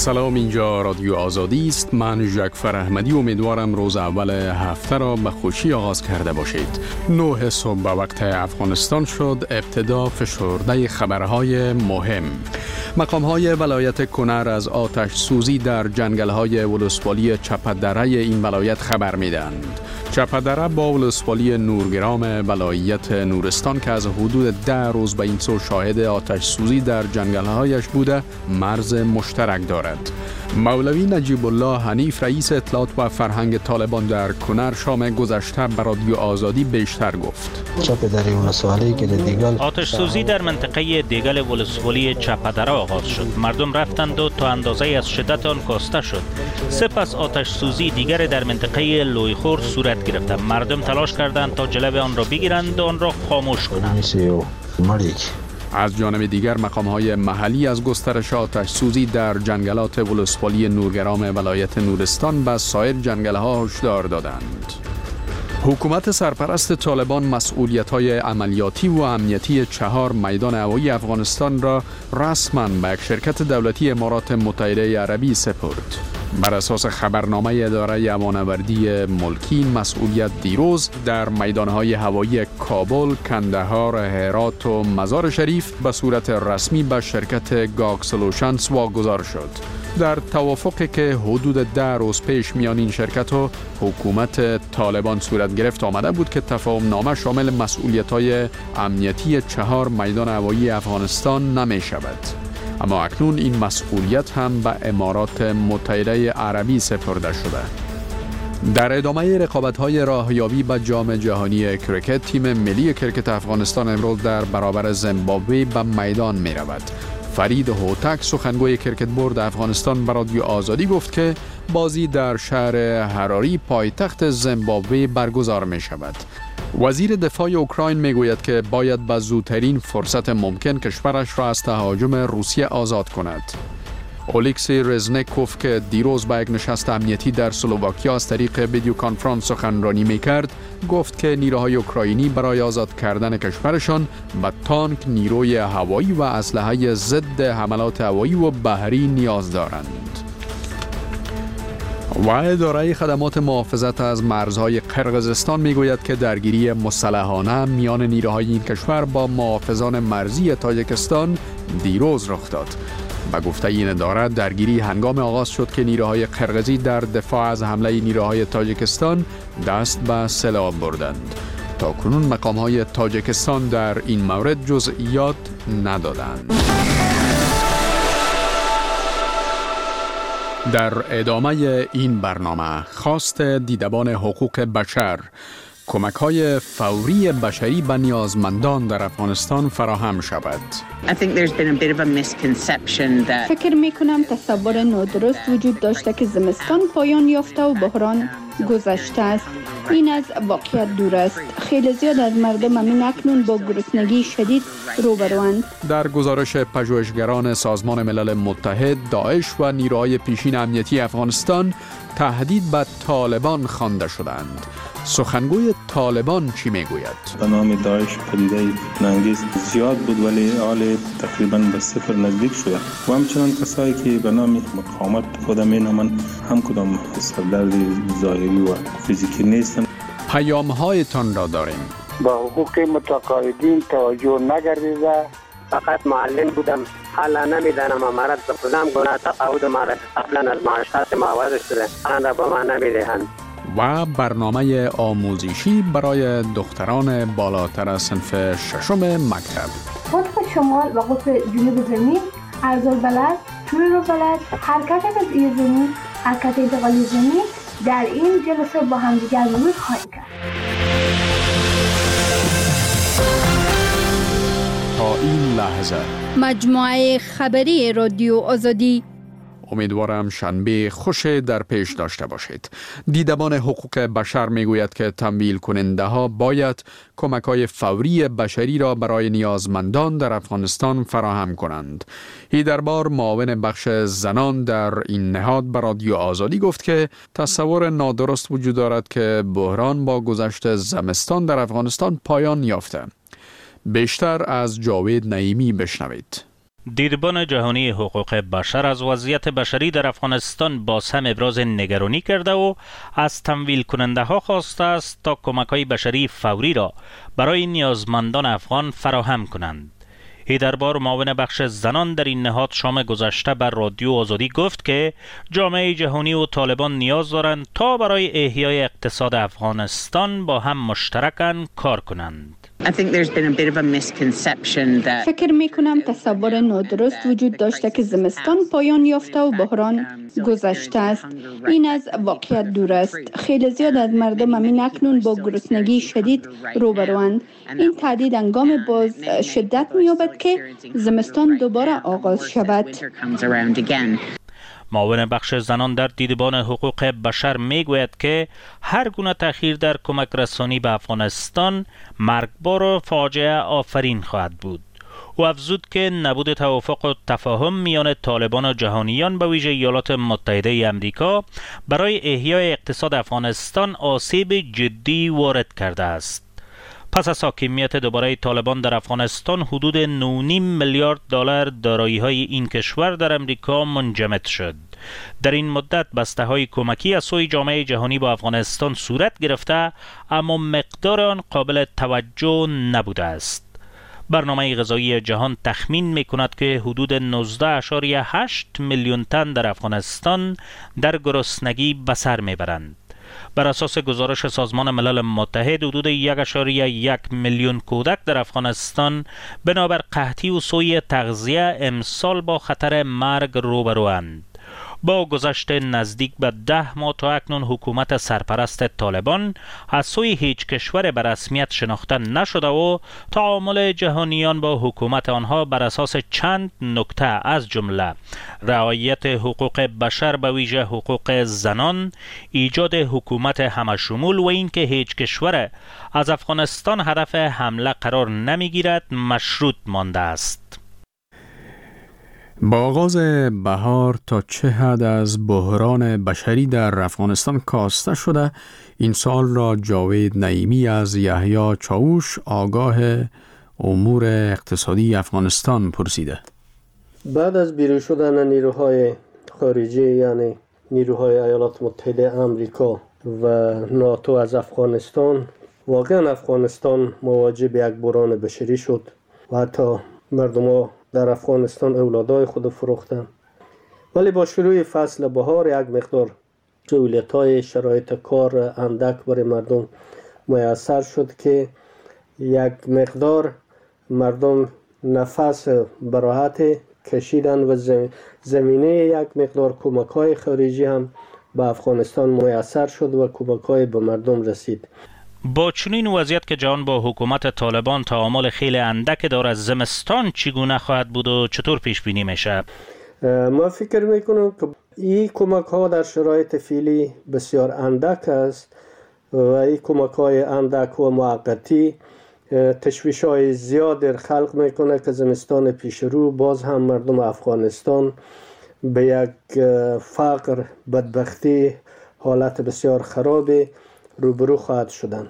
سلام، اینجا رادیو آزادی است. من ژکفر احمدی امیدوارم روز اول هفته را به خوشی آغاز کرده باشید. 9 صبح به وقت افغانستان شد. ابتدا فشرده خبرهای مهم. مقام‌های ولایت کنر از آتش سوزی در جنگل‌های ولسوالی چپدره این ولایت خبر می‌دهند. چپدره با ولسوالی نورگرام ولایت نورستان که از حدود 10 روز به این سو شاهد آتش سوزی در جنگل‌هایش بوده، مرز مشترک دارد. مولوی نجیب الله حنیف رئیس اطلاعات و فرهنگ طالبان در کنر شام گذشته به رادیو آزادی بیشتر گفت. چپدره ولسوالی که در دیگل آتش سوزی در منطقه دیگل ولسوالی چپدره آغاز شد. مردم رفتند و تا اندازه از شدت آن کاسته شد. سپس آتش سوزی دیگر در منطقه لویخور صورت گرفت. مردم تلاش کردند تا جلو آن را بگیرند و آن را خاموش کنند. از جانب دیگر مقام‌های محلی از گسترش آتش سوزی در جنگلات ولسوالی نورگرام ولایت نورستان و سایر جنگل‌ها هشدار دادند. حکومت سرپرست طالبان مسئولیت‌های عملیاتی و امنیتی 4 میدان هوایی افغانستان را رسماً به یک شرکت دولتی امارات متحده عربی سپرد. بر اساس خبرنامه اداره امان‌آوردی ملکی، مسئولیت دیروز در میدانهای هوایی کابل، کندهار، هرات و مزار شریف به صورت رسمی به شرکت گاگ سولوشنز واگذار شد. در توافقی که حدود 10 روز پیش میان این شرکت و حکومت طالبان صورت گرفت آمده بود که تفاهم نامه شامل مسئولیت‌های امنیتی 4 میدان هوایی افغانستان نمی شود. اما اکنون این مسئولیت هم به امارات متحده عربی سپرده شده. در ادامه رقابت‌های راهیابی به جام جهانی کرکت، تیم ملی کرکت افغانستان امروز در برابر زیمبابوه به میدان می رود. فرید هوتک سخنگوی کرکت بورد افغانستان به رادیو آزادی گفت که بازی در شهر هراری پایتخت زیمبابوه برگزار می شود. وزیر دفاع اوکراین می گوید که باید به زودترین فرصت ممکن کشورش را از تهاجم روسیه آزاد کند. اولیکسی رزنکوف که دیروز به یک نشست امنیتی در اسلواکیا از طریق ویدیو کنفرانس سخنرانی می‌کرد، گفت که نیروهای اوکراینی برای آزاد کردن کشورشان به تانک، نیروی هوایی و اسلحه ضد حملات هوایی و بحری نیاز دارند. و اداره خدمات محافظت از مرزهای قرقیزستان میگوید که درگیری مسلحانه میان نیروهای این کشور با محافظان مرزی تاجیکستان دیروز رخ داد. به گفته این اداره درگیری هنگام آغاز شد که نیروهای قرقیزی در دفاع از حمله نیروهای تاجیکستان دست به سلاح بردند. تا کنون مقام‌های تاجیکستان در این مورد جزئیات ندادند. در ادامه این برنامه، خواست دیدبان حقوق بشر کمک‌های فوری بشری به نیازمندان در افغانستان فراهم شود. فکر می‌کنم تصور نادرست وجود داشته که زمستان پایان یافته و بحران گذشته است. این از واقعیت دور است. خیلی زیاد از مردم همین اکنون با گرسنگی شدید روبروند. در گزارش پژوهشگران سازمان ملل متحد، داعش و نیروهای پیشین امنیتی افغانستان تهدید به طالبان خوانده شدند. سخنگوی طالبان چی میگوید؟ به نام داعش پدیده فتنه‌انگیز زیاد بود ولی حال تقریبا به صفر نزدیک شده و همچنان کسایی که به نام مقاومت خود مینامند هم کدام سردرد ظاهری و فیزیکی نیستند. پیام‌هایتان را داریم. با حقوق متقاعدین توجه نگردیده. فقط معلم بودم، حالا نمیدانم امارت به کدام گناه تقاعد مرا قبلا از معاشات معوض شده، آن را به ما نمیدهند. و برنامه آموزشی برای دختران بالاتر از صنف 6 مکتب. قطب شمال و قطب جنوب زمین، عرض البلد، طول البلد، حرکت قطعی زمین، حرکت انتقالی زمین در این جلسه با همدیگر مرور خواهیم کرد. تا این لحظه مجموعه خبری رادیو آزادی. امیدوارم شنبه خوش در پیش داشته باشید. دیدبان حقوق بشر میگوید که تمویل کننده ها باید کمک‌های فوری بشری را برای نیازمندان در افغانستان فراهم کنند. هیدربار معاون بخش زنان در این نهاد به رادیو آزادی گفت که تصور نادرست وجود دارد که بحران با گذشت زمستان در افغانستان پایان یافته. بیشتر از جاوید نعیمی بشنوید. دیدبان جهانی حقوق بشر از وضعیت بشری در افغانستان باز هم ابراز نگرانی کرده و از تمویل کننده ها خواسته است تا کمک های بشری فوری را برای نیازمندان افغان فراهم کنند. هیدربار معاون بخش زنان در این نهاد شام گذشته بر رادیو آزادی گفت که جامعه جهانی و طالبان نیاز دارند تا برای احیای اقتصاد افغانستان با هم مشترکاً کار کنند. فکر می کنم تصور نادرست وجود داشته که زمستان پایان یافته و بحران گذشته است. این از واقعیت دور است. خیلی زیاد از مردم همین اکنون با گرسنگی شدید روبروند. این تهدید هنگام باز شدت می یابد که زمستان دوباره آغاز شود. معاون بخش زنان در دیدبان حقوق بشر می گوید که هر گونه تأخیر در کمک رسانی به افغانستان مرگبار و فاجعه آفرین خواهد بود. او افزود که نبود توافق و تفاهم میان طالبان و جهانیان به ویژه ایالات متحده آمریکا برای احیای اقتصاد افغانستان آسیب جدی وارد کرده است. پس از حاکمیت دوباره طالبان در افغانستان حدود 9.5 میلیارد دلار دارایی‌های این کشور در امریکا منجمد شد. در این مدت بسته‌های کمکی از سوی جامعه جهانی با افغانستان صورت گرفته اما مقدار آن قابل توجه نبوده است. برنامه غذایی جهان تخمین می‌کند که حدود 19.8 میلیون تن در افغانستان در گرسنگی به سر می‌برند. بر اساس گزارش سازمان ملل متحد حدود 1.1 میلیون کودک در افغانستان بنابر قحطی و سوء تغذیه امسال با خطر مرگ روبروند. با گذشت نزدیک به 10 ماه تا اکنون حکومت سرپرست طالبان از سوی هیچ کشور به رسمیت شناخته نشده و تعامل جهانیان با حکومت آنها بر اساس چند نکته از جمله رعایت حقوق بشر به ویژه حقوق زنان، ایجاد حکومت همشمول و اینکه هیچ کشور از افغانستان هدف حمله قرار نمیگیرد مشروط مانده است. با آغاز بهار تا چه حد از بحران بشری در افغانستان کاسته شده، این سال را جاوید نعیمی از یحیی چاوش آگاه امور اقتصادی افغانستان پرسیده. بعد از بیرون شدن نیروهای خارجی یعنی نیروهای ایالات متحده آمریکا و ناتو از افغانستان، واقعا افغانستان مواجه به یک بحران بشری شد و حتی مردم در افغانستان اولادای خود فروختن. ولی با شروع فصل بهار یک مقدار سهولت‌های شرایط کار اندک برای مردم میسر شد که یک مقدار مردم نفس براحت کشیدن و زمینه یک مقدار کمک‌های خارجی هم به افغانستان میسر شد و کمک‌های به مردم رسید. با چنین وضعیت که جهان با حکومت طالبان تعامل خیلی اندک داره، زمستان چگونه خواهد بود و چطور پیش بینی میشه؟ ما فکر میکنم که این کمک ها در شرایط فعلی بسیار اندک است و این کمک های اندک و موقتی تشویش های زیاد در خلق میکنه که زمستان پیش رو باز هم مردم افغانستان به یک فقر، بدبختی، حالت بسیار خرابی روبرو خواهد شدن.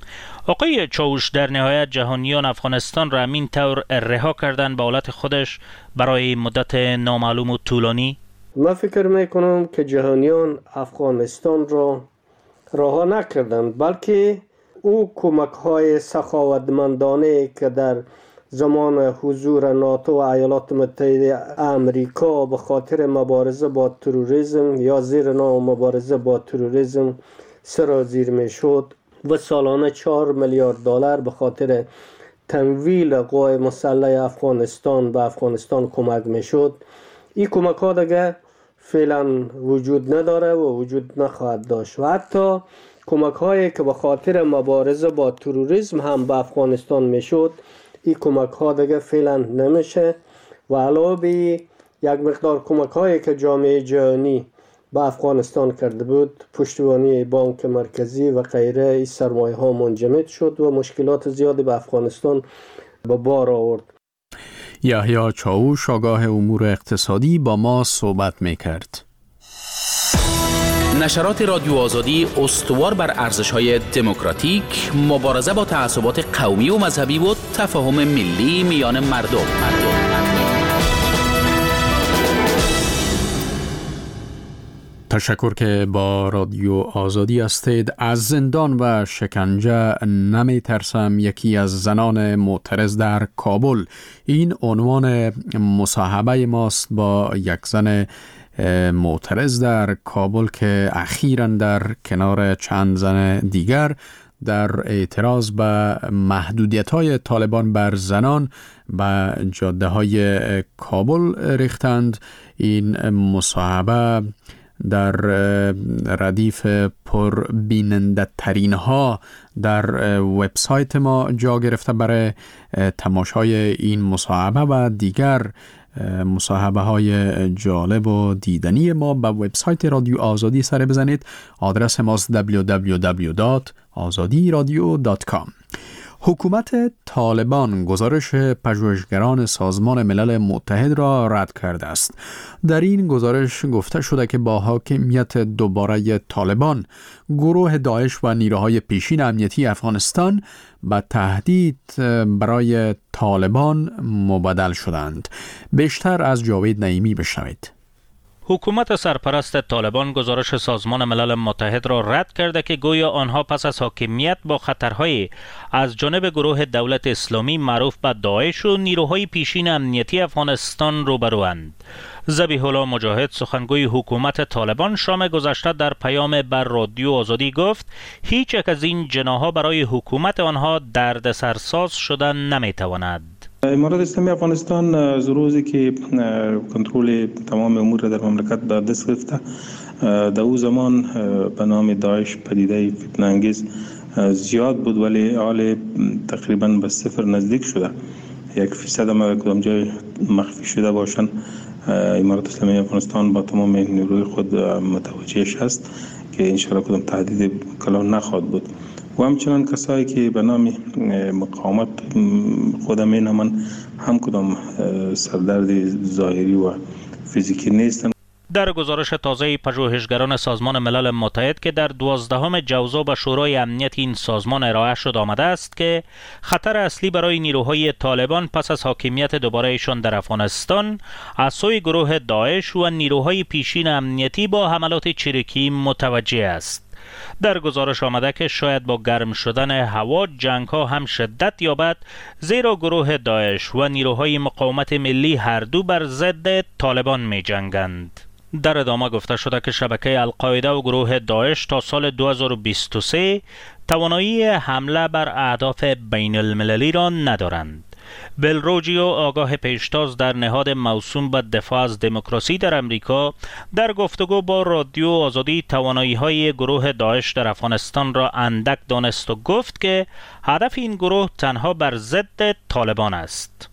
آقای چاوش، در نهایت جهانیان افغانستان را همین طور رها کردن به حالت خودش برای مدت نامعلوم و طولانی؟ من فکر میکنم که جهانیان افغانستان را رها نکردند، بلکه او کمک های سخاوتمندانه که در زمان حضور ناتو و ایالات متحده آمریکا به خاطر مبارزه با تروریسم یا زیر نام مبارزه با تروریسم سرازیر می شد و سالانه 4 میلیارد دلار به خاطر تمویل قوای مسلح افغانستان به افغانستان کمک می شد، این کمک ها دیگه فعلا وجود نداره و وجود نخواهد داشت و حتی کمک هایی که به خاطر مبارزه با تروریسم هم به افغانستان می شد، این کمک ها دیگه فعلا نمیشه و علاوه بر یک مقدار کمک هایی که جامعه جهانی با افغانستان کرده بود، پشتیبانی بانک مرکزی و غیره، این سرمایه ها منجمد شد و مشکلات زیادی به افغانستان به بار آورد. یحیی چاوش آگاه امور اقتصادی با ما صحبت میکرد. نشرات رادیو آزادی استوار بر ارزش‌های دموکراتیک، مبارزه با تعصبات قومی و مذهبی و تفاهم ملی میان مردم. تشکر که با رادیو آزادی هستید. از زندان و شکنجه نمی ترسم، یکی از زنان معترض در کابل. این عنوان مصاحبه ماست با یک زن معترض در کابل که اخیراً در کنار چند زن دیگر در اعتراض به محدودیت‌های طالبان بر زنان به جاده‌های کابل ریختند. این مصاحبه در ردیف پربیننده ترین ها در وبسایت ما جا گرفته. برای تماشای این مصاحبه و دیگر مصاحبه های جالب و دیدنی ما به وبسایت رادیو آزادی سر بزنید. آدرس ماست www.azadiradio.com. حکومت طالبان گزارش پژوهشگران سازمان ملل متحد را رد کرده است. در این گزارش گفته شده که با حاکمیت دوباره طالبان، گروه داعش و نیروهای پیشین امنیتی افغانستان به تهدید برای طالبان مبدل شدند. بیشتر از جاوید نعیمی بشنوید. حکومت سرپرست طالبان گزارش سازمان ملل متحد را رد کرده که گویا آنها پس از حاکمیت با خطرهای از جانب گروه دولت اسلامی معروف به داعش و نیروهای پیشین امنیتی افغانستان روبروند. ذبیح الله مجاهد، سخنگوی حکومت طالبان، شام گذشته در پیام بر رادیو آزادی گفت هیچ یک از این جناح‌ها برای حکومت آنها دردسرساز شدن نمی‌تواند. امارات اسلامی افغانستان از روزی که کنترل تمام امور در مملکت به دست گرفته، در او زمان به نام داعش پدیده فتنه انگیز زیاد بود، ولی حال تقریبا به صفر نزدیک شده. 1% هم کدام جای مخفی شده باشند. امارات اسلامی افغانستان با تمام نیروی خود متوجهش است که انشاءالله کدام تهدید کلان نخواهد بود. و همچنان کسایی که به نام مقاومت خودم مینامند هم کدام سردرد ظاهری و فیزیکی نیستند. در گزارش تازه پژوهشگران سازمان ملل متحد که در 12 جوزا به شورای امنیت این سازمان ارائه شد آمده است که خطر اصلی برای نیروهای طالبان پس از حاکمیت دوبارهشان در افغانستان از سوی گروه داعش و نیروهای پیشین امنیتی با حملات چریکی متوجه است. در گزارش آمده که شاید با گرم شدن هوا جنگ ها هم شدت یابد، زیرا گروه داعش و نیروهای مقاومت ملی هر دو بر ضد طالبان می جنگند. در ادامه گفته شده که شبکه القاعده و گروه داعش تا سال 2023 توانایی حمله بر اهداف بین المللی را ندارند. بلروجیو، آگاه پیشتاز در نهاد موسوم به دفاع از دموکراسی در امریکا، در گفتگو با رادیو آزادی توانایی‌های گروه داعش در افغانستان را اندک دانست و گفت که هدف این گروه تنها بر ضد طالبان است.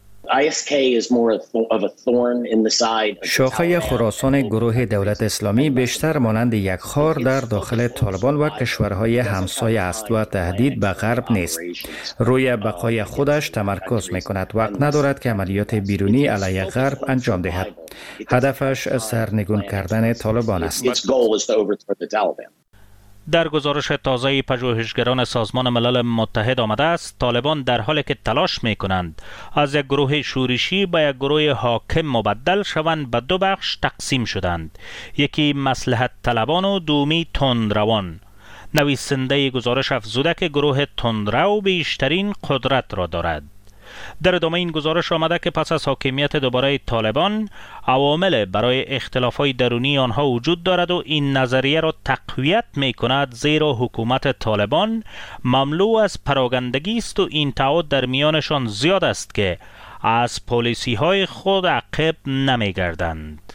شاخه خراسان گروه دولت اسلامی بیشتر مانند یک خار در داخل طالبان و کشورهای همسایه است و تهدید به غرب نیست. روی بقای خودش تمرکز می کند. وقت ندارد که عملیات بیرونی علیه غرب انجام دهد. هدفش سرنگون کردن طالبان است. در گزارش تازه پژوهشگران سازمان ملل متحد آمده است طالبان در حالی که تلاش می کنند از یک گروه شورشی به یک گروه حاکم مبدل شوند به دو بخش تقسیم شدند، یکی مصلحت طلبان و دومی تندروان. نویسنده گزارش افزوده که گروه تندرو بیشترین قدرت را دارد. در ادامه این گزارش آمده که پس از حاکمیت دوباره طالبان عوامل برای اختلافات درونی آنها وجود دارد و این نظریه را تقویت می کند، زیرا حکومت طالبان مملو از پراگندگی است و این تعهد در میانشان زیاد است که از پالیسی های خود عقب نمی گردند.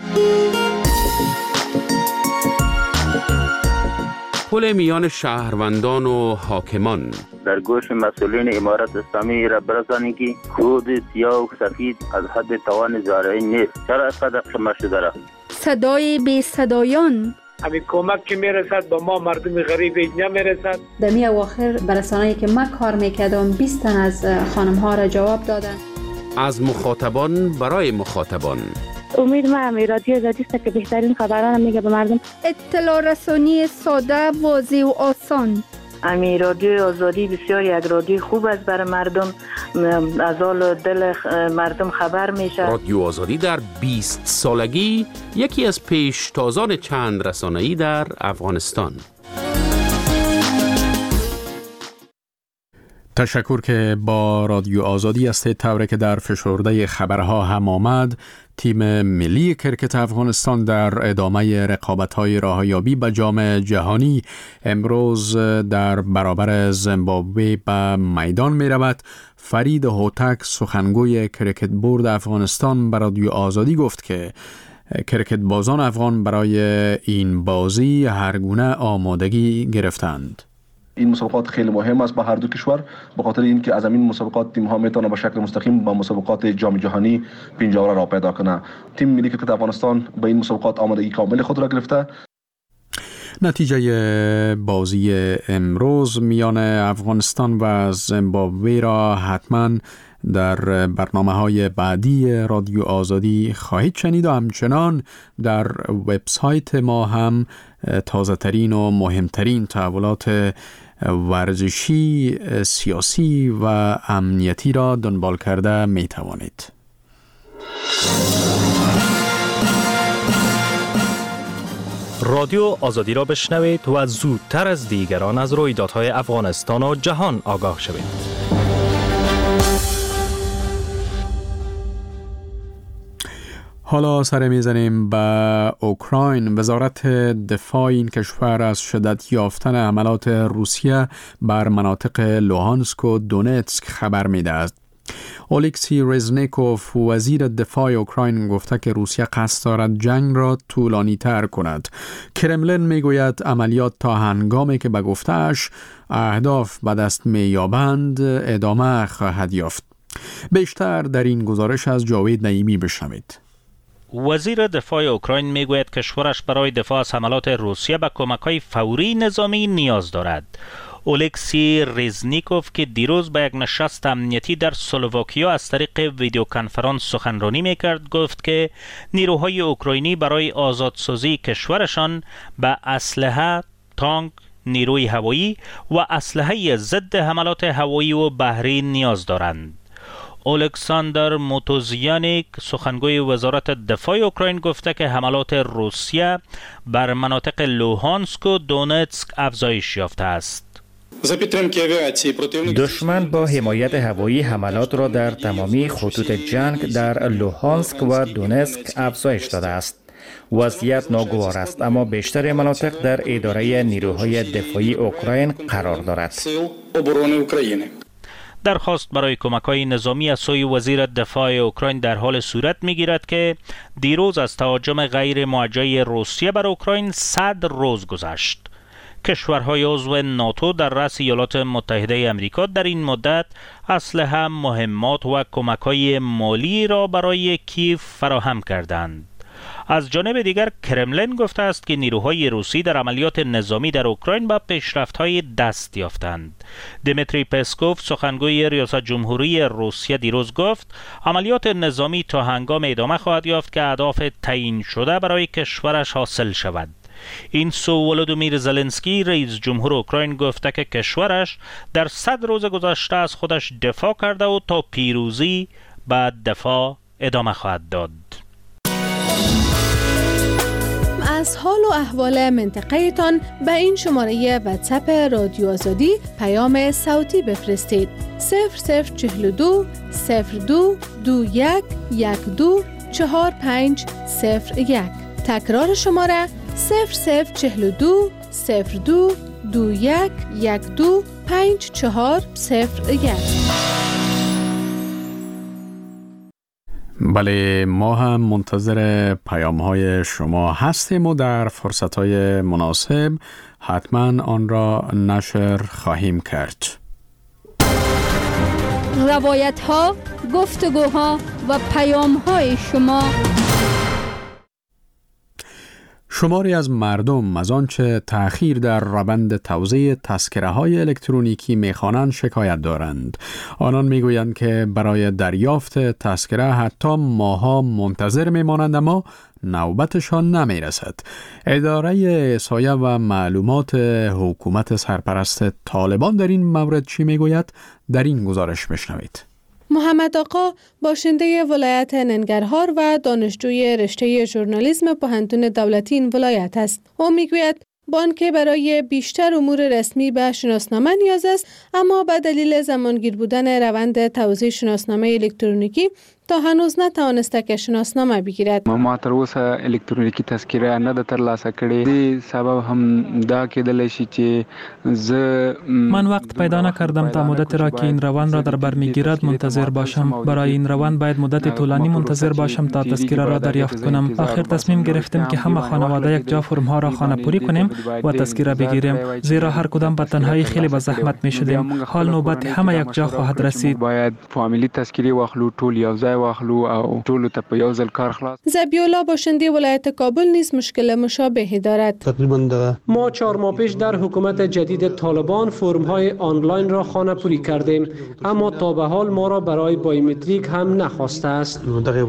پل میان شهروندان و حاکمان در گوش مسئولین امارت اسلامی را برسانید که کود سیاه و سفید از حد توان زارعی نیست. چرا اینقدر شما شده را؟ صدای بی صدایان، همین کمک که میرسد با ما مردم غریب نمیرسد. در می اواخر برسانه‌ای که من کار میکردم 20 تن از خانم ها را جواب دادن. از مخاطبان برای مخاطبان. امید ما رادیو آزادی است که بهترین خبران میگه به مردم. اطلاع رسانی ساده، واضح و آسان. امی رادیو آزادی بسیار یک رادیو خوب است برای مردم، از حال دل مردم خبر میشه. رادیو آزادی در 20 سالگی یکی از پیشتازان چند رسانه‌ای در افغانستان. تشکر که با رادیو آزادی هستید. طوری که در فشرده خبرها هم آمد، تیم ملی کرکت افغانستان در ادامه رقابت‌های راهیابی به جام جهانی امروز در برابر زیمبابوه به میدان می رود. فرید هوتک سخنگوی کرکت بورد افغانستان به رادیو آزادی گفت که کرکت بازان افغان برای این بازی هر گونه آمادگی گرفتند. این مسابقات خیلی مهم است با هر دو کشور، به خاطر اینکه از این مسابقات تیم ها میتونه به شکل مستقیم با مسابقات جام جهانی پنجره را پیدا کنه. تیم ملی کرکت افغانستان به این مسابقات آمادگی کامل خود را گرفته. نتیجه بازی امروز میان افغانستان و زیمبابوه را حتما در برنامه‌های بعدی رادیو آزادی خواهید شنید و همچنان در وبسایت ما هم تازه‌ترین و مهمترین تحولات ورزشی، سیاسی و امنیتی را دنبال کرده می توانید. رادیو آزادی را بشنوید و زودتر از دیگران از رویدادهای افغانستان و جهان آگاه شوید. حالا سر میزنیم به اوکراین. وزارت دفاع این کشور از شدت یافتن حملات روسیه بر مناطق لوهانسک و دونتسک خبر می‌دهد. اولکسی رزنیکوف وزیر دفاع اوکراین گفته که روسیه قصد دارد جنگ را طولانی تر کند. کرملین میگوید عملیات تا هنگامی که به گفته‌اش اهداف به دست می‌یابند ادامه خواهد یافت. بیشتر در این گزارش از جاوید نعیمی بشنوید. وزیر دفاع اوکراین میگوید کشورش برای دفاع از حملات روسیه به کمک‌های فوری نظامی نیاز دارد. اولکسی رزنیکوف که دیروز به یک نشست امنیتی در سلوواکیا از طریق ویدیو کنفرانس سخنرانی میکرد گفت که نیروهای اوکراینی برای آزادسازی کشورشان به اسلحه، تانک، نیروی هوایی و اسلحه ضد حملات هوایی و بحری نیاز دارند. الکساندر موتوزیانیک سخنگوی وزارت دفاع اوکراین گفته که حملات روسیه بر مناطق لوهانسک و دونتسک افزایش یافته است. دشمن با حمایت هوایی حملات را در تمامی خطوط جنگ در لوهانسک و دونتسک افزایش داده است. وضعیت ناگوار است اما بیشتر مناطق در اداره نیروهای دفاعی اوکراین قرار دارد. درخواست برای کمک‌های نظامی از سوی وزیر دفاع اوکراین در حال صورت می‌گیرد که دیروز از تهاجم غیر موجه روسیه بر اوکراین 100 روز گذشت. کشورهای عضو ناتو در رأس ایالات متحده آمریکا در این مدت اسلحه، مهمات و کمک‌های مالی را برای کیف فراهم کردند. از جانب دیگر کرملین گفته است که نیروهای روسی در عملیات نظامی در اوکراین به پیشرفت‌های دست یافتند. دمیتری پسکوف سخنگوی ریاست جمهوری روسیه دیروز گفت عملیات نظامی تا هنگام ادامه خواهد یافت که اهداف تعیین شده برای کشورش حاصل شود. این سو ولودیمیر زلنسکی رئیس جمهور اوکراین گفته که کشورش در 100 روز گذشته از خودش دفاع کرده و تا پیروزی به دفاع ادامه خواهد داد. از حال و احوال منطقه تان به این شماره واتساپ رادیو آزادی پیام صوتی بفرستید. 0042 02 21 12 4501. تکرار شماره 0042 02 21 12 5401. بله، ما هم منتظر پیام‌های شما هستیم و در فرصت‌های مناسب حتما آن را نشر خواهیم کرد. روایت‌ها، گفتگوها و پیام‌های شما. شماری از مردم از آنچه تأخیر در روند توزیع تذکره‌های الکترونیکی می‌خوانند شکایت دارند. آنان می‌گویند که برای دریافت تذکره حتی ماه‌ها منتظر می‌مانند اما نوبتشان نمی رسد. اداره احصایه و معلومات حکومت سرپرست طالبان در این مورد چی میگوید؟ در این گزارش بشنوید. محمد آقا باشنده ولایت ننگرهار و دانشجوی رشته ژورنالیسم پوهنتون دولتی این ولایت است. او میگوید بانک برای بیشتر امور رسمی به شناسنامه نیاز است، اما به دلیل زمانگیر بودن روند توزیع شناسنامه الکترونیکی تا هنوز نتوانسته که شناسنامه بگیرد. ما تر اوسه الکترونیکی تذکره نه ترلاسه کړې. دې سبب هم دا کېدلی شي چې من وقت پیدا نکردم تا مدت را که این روند را در بر میگیرد منتظر باشم. برای این روند باید مدت طولانی منتظر باشم تا تذکره را دریافت کنم. آخر تصمیم گرفتیم که همه خانواده یک جا فرم ها را خانه‌پوری کنیم و تذکره بگیریم، زیرا هر کدام به تنهایی خیلی به زحمت می شدیم. حال نوبت همه یک جا خواهد رسید. باید فامیلی تذکره واخلو، ټول یو ځای واخلو او ټول ته په یو ځل کار خلاص. زبیولا باشنده ولایت کابل نیز مشکل مشابهی دارد. ما 4 ماه پیش در حکومت جدید طالبان فرم های آنلاین را خانه‌پوری کردیم، اما تا به حال ما را برای بایومتریک هم نخواسته است.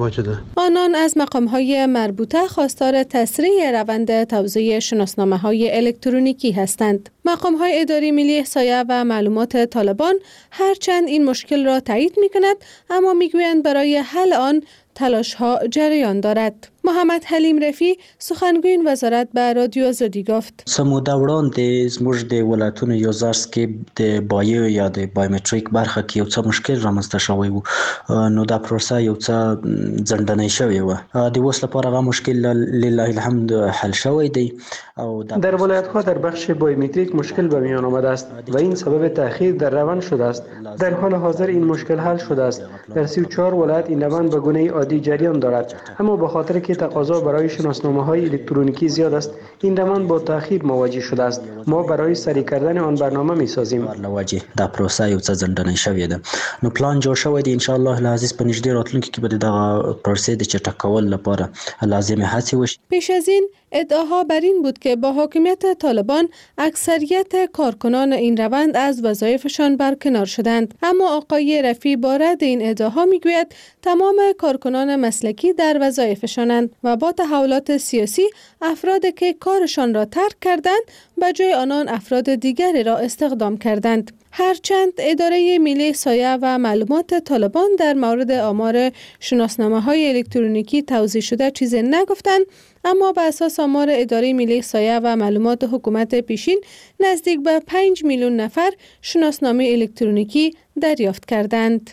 آنان از مقام های مربوطه خواستار تسریع روند توزیع شناسنامه های الکترونیکی هستند. مقام های اداره ملی احصایه و معلومات طالبان هرچند این مشکل را تایید می کند، اما می گویند برای حل آن تلاش ها جریان دارد. محمد حلیم رفی سخنگوی وزارت به رادیو آزادی گفت: سموده وړاندې زموږ د ولایتونو یو ځارس کې د بایو یا د بایومتریک برخه کې یو څه مشکل رامنځته شوی و، نو دا پروسه یو څه ځنډنۍ شوې وه. د اوس لپاره هغه مشکل لله الحمد حل شوی دی. در ولایت‌ها در بخش بایومتریک مشکل به میان آمده است و این سبب تأخیر در روند شده است. در حال حاضر این مشکل حل شده است. در 34 ولایت این روند به گونه عادی جریان دارد، اما به خاطر که تقاضا برای شناسنامه‌های الکترونیکی زیاد است، این روند با تأخیر مواجه شده است. ما برای سریع کردن آن برنامه می‌سازیم. دا پروسه یو څه ځنډنۍ شوې ده. نو پلان جوړ شوی دی، ان شاء الله العزیز په نږدې راتلونکي کې به دغه پروسه د چټکولو لپاره لازمه هڅې وشي. پیش از این ادعاها بر این بود که با حاکمیت طالبان اکثریت کارکنان این روند از وظایفشان برکنار شدند، اما آقای رفی با رد این ادعاها میگوید تمام کارکنان مسلکی در وظایفشانند و با تحولات سیاسی افرادی که کارشان را ترک کردند به جای آنان افراد دیگری را استخدام کردند. هرچند اداره ملی احصایه و معلومات طالبان در مورد آمار شناسنامه‌های الکترونیکی توضیح شده چیزی نگفتند، اما به اساس آمار اداره ملی احصایه و معلومات حکومت پیشین نزدیک به 5 میلیون نفر شناسنامه الکترونیکی دریافت کردند.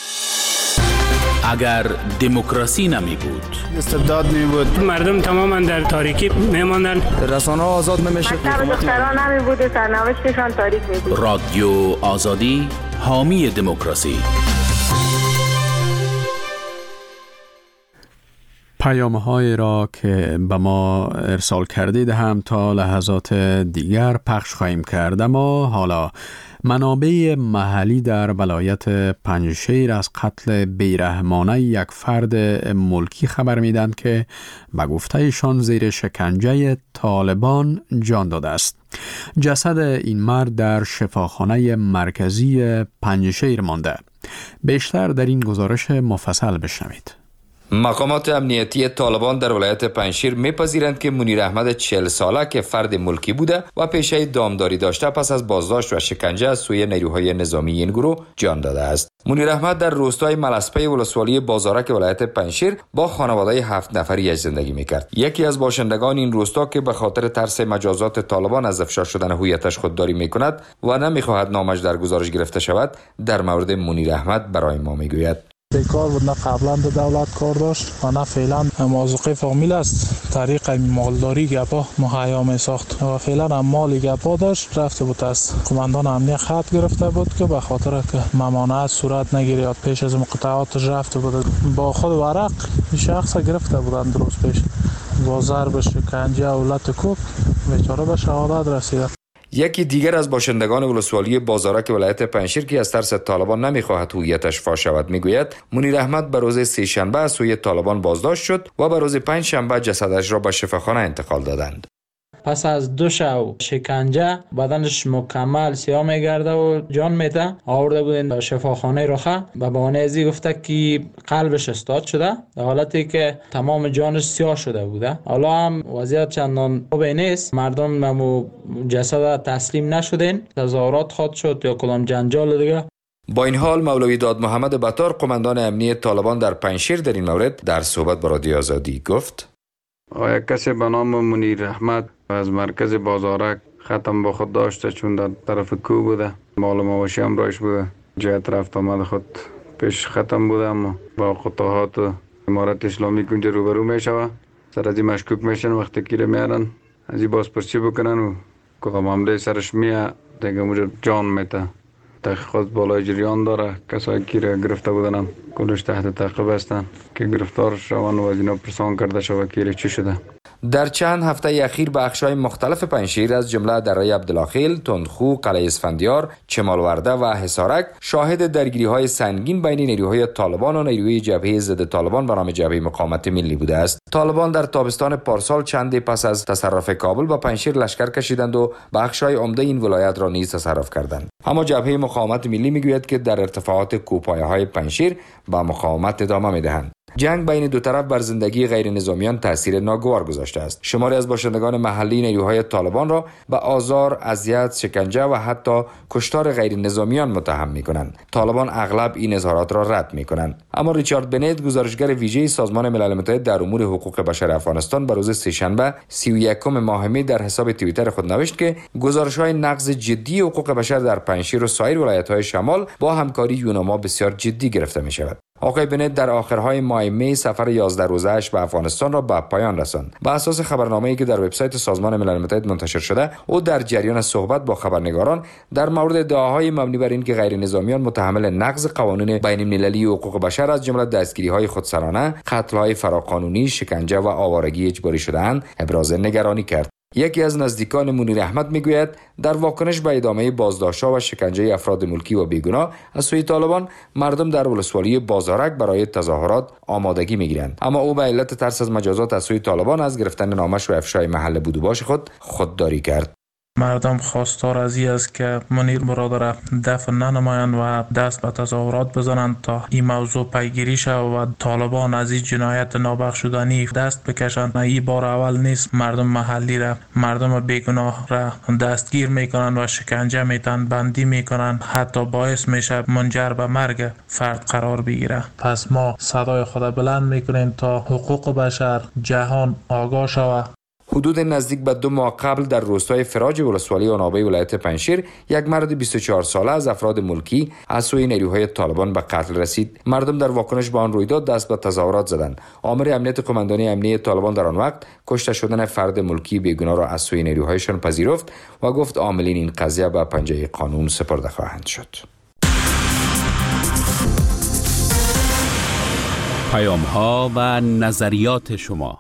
اگر دموکراسی نمی بود، استبداد می بود، مردم تماما در تاریکی می ماندند، رسانه آزاد نمیشه، دختران نمی بود، سرنوشتشان تاریک می بود. رادیو آزادی حامی دموکراسی. پیام‌های را که به ما ارسال کردید هم تا لحظات دیگر پخش خواهیم کرد، اما حالا منابع محلی در ولایت پنجشیر از قتل بیرحمانه یک فرد ملکی خبر میدند که به گفتهشان زیر شکنجه طالبان جان داده است. جسد این مرد در شفاخانه مرکزی پنجشیر مانده. بیشتر در این گزارش مفصل بشنوید. مقامات امنیتی طالبان در ولایت پنجشیر میپذیرند که منیر احمد 40 ساله که فرد ملکی بوده و پیشه دامداری داشته پس از بازداشت و شکنجه از سوی نیروهای نظامی این گروه جان داده است. منیر احمد در روستای ملسپی ولسوالی بازارک ولایت پنجشیر با خانواده 7 نفری زندگی میکرد. یکی از باشندگان این روستا که به خاطر ترس مجازات طالبان از افشا شدن هویتش خودداری میکند و نمیخواهد نامش در گزارش گرفته شود، در مورد منیر احمد برای ما میگوید: بیکار بود، نه قبلا به دولت کار داشت و نه فعلا موظف فامیل است. طریق مالداری گپا مهیا می ساخت و فعلا هم مال گپا داشت. رفته بود از قماندان امنیت خط گرفته بود که به خاطر که ممانعت صورت نگیرد پیش از مقاطعاتش رفته بود. با خود ورق شخص گرفته بودن درست پیش با ضرب شکنجه و لط کوب بیچاره به شهادت رسید. یکی دیگر از باشندگان ولسوالی بازارک ولایت پنجشیر که از ترس طالبان نمیخواهد هویتش فاش شود میگوید منیر احمد به روز 3 شنبه از سوی طالبان بازداشت شد و به روز 5 شنبه جسدش را به شفاخانه انتقال دادند. پس از 2 شب شکنجه بدنش مکمل سیاه میگرده و جان میده. آورده بودن شفاخانه رخه و به ازی گفته که قلبش استاد شده در حالتی که تمام جانش سیاه شده بوده. حالا هم وضعیت چندان خوبی نیست. مردم ممو جسد تسلیم نشدن، تظاهرات خواد شد یا کدام جنجال دیگه. با این حال مولوی داد محمد بطار قماندان امنیت طالبان در پنجشیر در این مورد در صحبت با رادیو آزادی گفت: یک کسی به نام منیر احمد از مرکز بازارک ختم با خود داشته، چون در طرف کو بوده، مال مواشی هم رایش بوده، جهت رفت آمد خود پیش ختم بوده، اما با قطعات امارت اسلامی کنجا روبرو می شود. سر از این مشکوک میشن، وقتی کیره میارن از این بازپرسی بکنن و کدام حمله سرش میه دیگه موجود جان میته. تحقیقات بالای جریان داره. کسایی که گرفته بودن کلش تحت تعقیب هستند که گرفتار شوند و از اینا پرسان کرده شود که چی شده. در چند هفته اخیر بخش‌های مختلف پنجشیر از جمله دره عبدالخیل، تندخو، قلعه اسفندیار، چمالورده و حصارک شاهد درگیری‌های سنگین بین نیروهای طالبان و نیروی جبهه ضد طالبان به نام جبهه مقاومت ملی بوده است. طالبان در تابستان پارسال چندی پس از تصرف کابل به پنجشیر لشکر کشیدند و بخش‌های عمده این ولایت را نیز تصرف کردند. اما جبهه مقاومت ملی میگوید که در ارتفاعات کوهپایه‌های پنجشیر با مقاومت ادامه می‌دهند. جنگ بین دو طرف بر زندگی غیر نظامیان تاثیر ناگوار گذاشته است. شماری از باشندگان محلی نیروهای طالبان را به آزار، اذیت، شکنجه و حتی کشتار غیر نظامیان متهم می‌کنند. طالبان اغلب این اظهارات را رد می‌کنند. اما ریچارد بنت، گزارشگر ویژه سازمان ملل متحد در امور حقوق بشر افغانستان، به روز سه‌شنبه 31 ماه می در حساب توییتر خود نوشت که گزارش‌های نقض جدی حقوق بشر در پنجشیر و سایر ولایت‌های شمال با همکاری یوناما بسیار جدی گرفته می‌شود. آقای بنت در آخرهای ماه می سفر 11 روزه‌اش به افغانستان را به پایان رساند. بر اساس خبرنامه‌ای که در وبسایت سازمان ملل متحد منتشر شده، او در جریان صحبت با خبرنگاران در مورد ادعاهای مبنی بر اینکه غیر نظامیان متحمل نقض قوانین بین‌المللی حقوق بشر از جمله دستگیری‌های خودسرانه، قتل‌های فراقانونی، شکنجه و آوارگی اجباری شده‌اند، ابراز نگرانی کرد. یکی از نزدیکان منیر احمد میگوید در واکنش به ادامه بازداشت‌ها و شکنجه افراد ملکی و بیگناه از سوی طالبان، مردم در ولسوالی بازارک برای تظاهرات آمادگی میگیرند. اما او به علت ترس از مجازات از سوی طالبان از گرفتن نامش و افشای محل بود و باش خود خودداری کرد. مردم خواستار از این است که منیر برادر دفن ننمایند و دست به تظاهرات بزنند تا این موضوع پیگیری شود و طالبان از این جنایت نابخشودنی دست بکشند. این بار اول نیست مردم محلی را، مردم بیگناه را دستگیر میکنند و شکنجه میتن، بندی میکنند، حتی باعث میشه منجر به مرگ فرد قرار بگیره. پس ما صدای خود بلند میکنیم تا حقوق بشر جهان آگاه شود. حدود نزدیک به 2 ماه قبل در روستای فراج ولسوالی آنابه ولایت پنجشیر یک مرد 24 ساله از افراد ملکی از سوی نیروهای طالبان به قتل رسید. مردم در واکنش به آن رویداد دست به تظاهرات زدند. آمر امنیت قماندانی امنیت طالبان در آن وقت کشته شدن فرد ملکی بیگناه را از سوی نیروهایشان پذیرفت و گفت عاملین این قضیه به پنجه قانون سپرده خواهند شد. پیام‌ها و نظریات شما.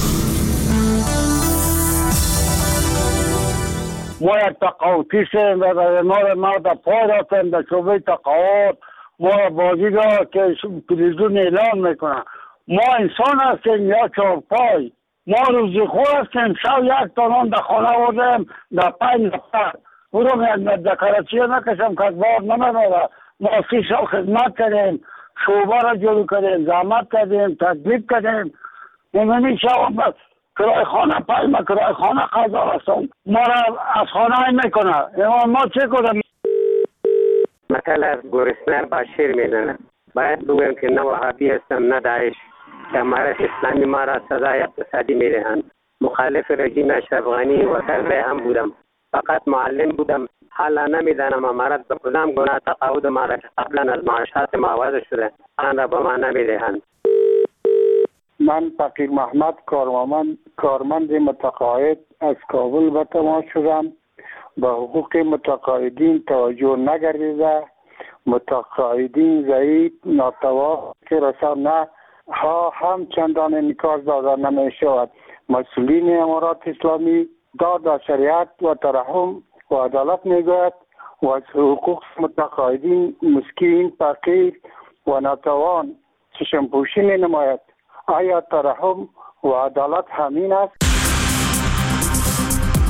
ما یک تقاوتیستیم و ما در پای رفتیم در شعبه تقاوت. ما بازی را که تلویزیون اعلان میکنن ما انسان هستیم یا چهارپای. ما روزی خور هستیم. شب یک تانان در خانه بودیم در 5 نفر برو در کراچی نکشم که بار نمیداره. ما 30 سال خدمت کردیم، شعبه را جلو کردیم، زحمت کردیم، تکلیف کردیم. نمیدونی شب کرای خانه پای ما کرای خانه قضا هستم. ما را از خانه میکنه. ما چه کنم؟ مثلا گرسنه با شیر میزنه. باید بگویم که نه وهابی هستم نه داعش. که امارت اسلامی ما را سزای اقتصادی میدهند. مخالف رژیم اشرف غنی و طلبه هم بودم. فقط معلم بودم. حالا نمیدانم امارت به کدام گناه تقاعد ما را که قبلا از معاشات ما عوض شده آن را به ما نمیدهند. من فقیر محمد کارمند متقاعد از کابل به تماس شدم. به حقوق متقاعدین توجه نگردیده. متقاعدین ضعیف ناتوا که رسان نه ها هم چندان انعکاس داده نمی شود. مسئولین امارات اسلامی داد شریعت و ترحم و عدالت میگوید و از حقوق متقاعدین مسکین، فقیر و ناتوان چشم پوشی می نماید. آیا ترحم و عدالت همین است؟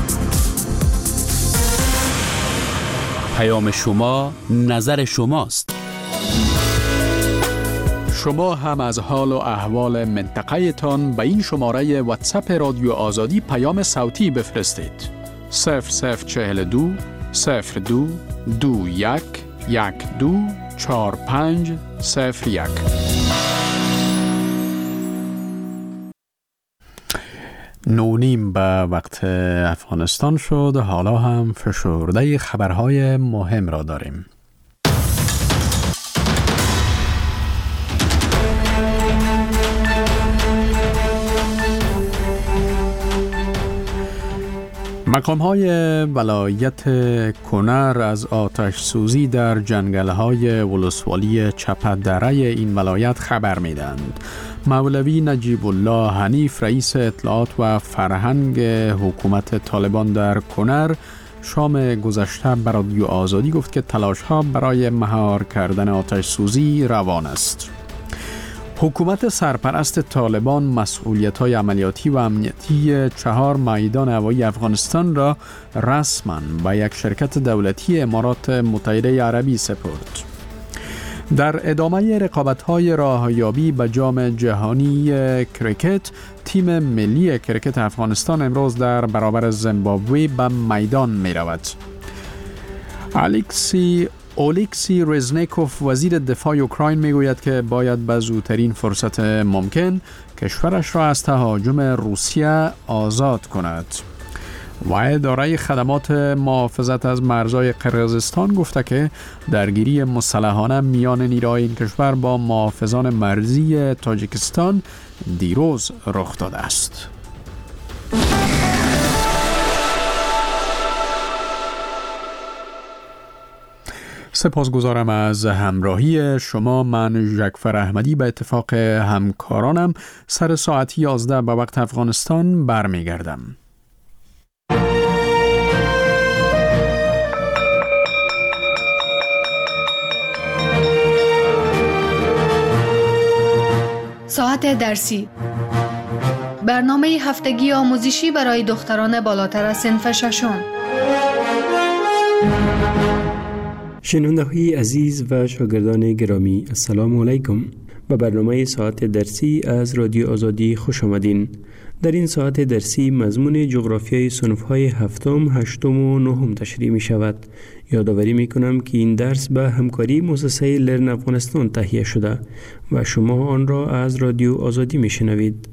پیام شما نظر شماست. شما هم از حال و احوال منطقه تان به این شماره واتساپ رادیو آزادی پیام صوتی بفرستید. 0042 02 21 12 45 01. نونیم به وقت افغانستان شد. حالا هم فشرده خبرهای مهم را داریم. مقام‌های ولایت کنر از آتش سوزی در جنگل‌های ولسوالی چپدره این ولایت خبر می‌دهند. مولوی نجیب الله حنیف رئیس اطلاعات و فرهنگ حکومت طالبان در کنر شام گذشته بر رادیو آزادی گفت که تلاش‌ها برای مهار کردن آتش سوزی روان است. حکومت سرپرست طالبان مسئولیت‌های عملیاتی و امنیتی 4 میدان هوایی افغانستان را رسماً به یک شرکت دولتی امارات متحده عربی سپرد. در ادامه رقابت‌های راهیابی به جام جهانی کریکت، تیم ملی کریکت افغانستان امروز در برابر زیمبابوه به میدان می‌رود. اولیکسی رزنیکوف وزیر دفاع اوکراین میگوید که باید به زودترین فرصت ممکن کشورش را از تهاجم روسیه آزاد کند. و اداره خدمات محافظت از مرزهای قرقیزستان گفته که درگیری مسلحانه میان نیروهای این کشور با محافظان مرزی تاجیکستان دیروز رخ داده است. سپاسگزارم از همراهی شما. من ژکفر احمدی به اتفاق همکارانم سر ساعت 11 به وقت افغانستان برمیگردم. ساعت درسی، برنامه هفتگی آموزشی برای دختران بالاتر از صنف ششم. شنونده‌های عزیز و شاگردان گرامی، السلام علیکم. به برنامه ساعت درسی از رادیو آزادی خوش آمدین. در این ساعت درسی مضمون جغرافیای صنف‌های هفتم، هشتم و نهم تشریح می شود. یادآوری می کنم که این درس به همکاری مؤسسه لرن افغانستان تهیه شده و شما آن را از رادیو آزادی می شنوید.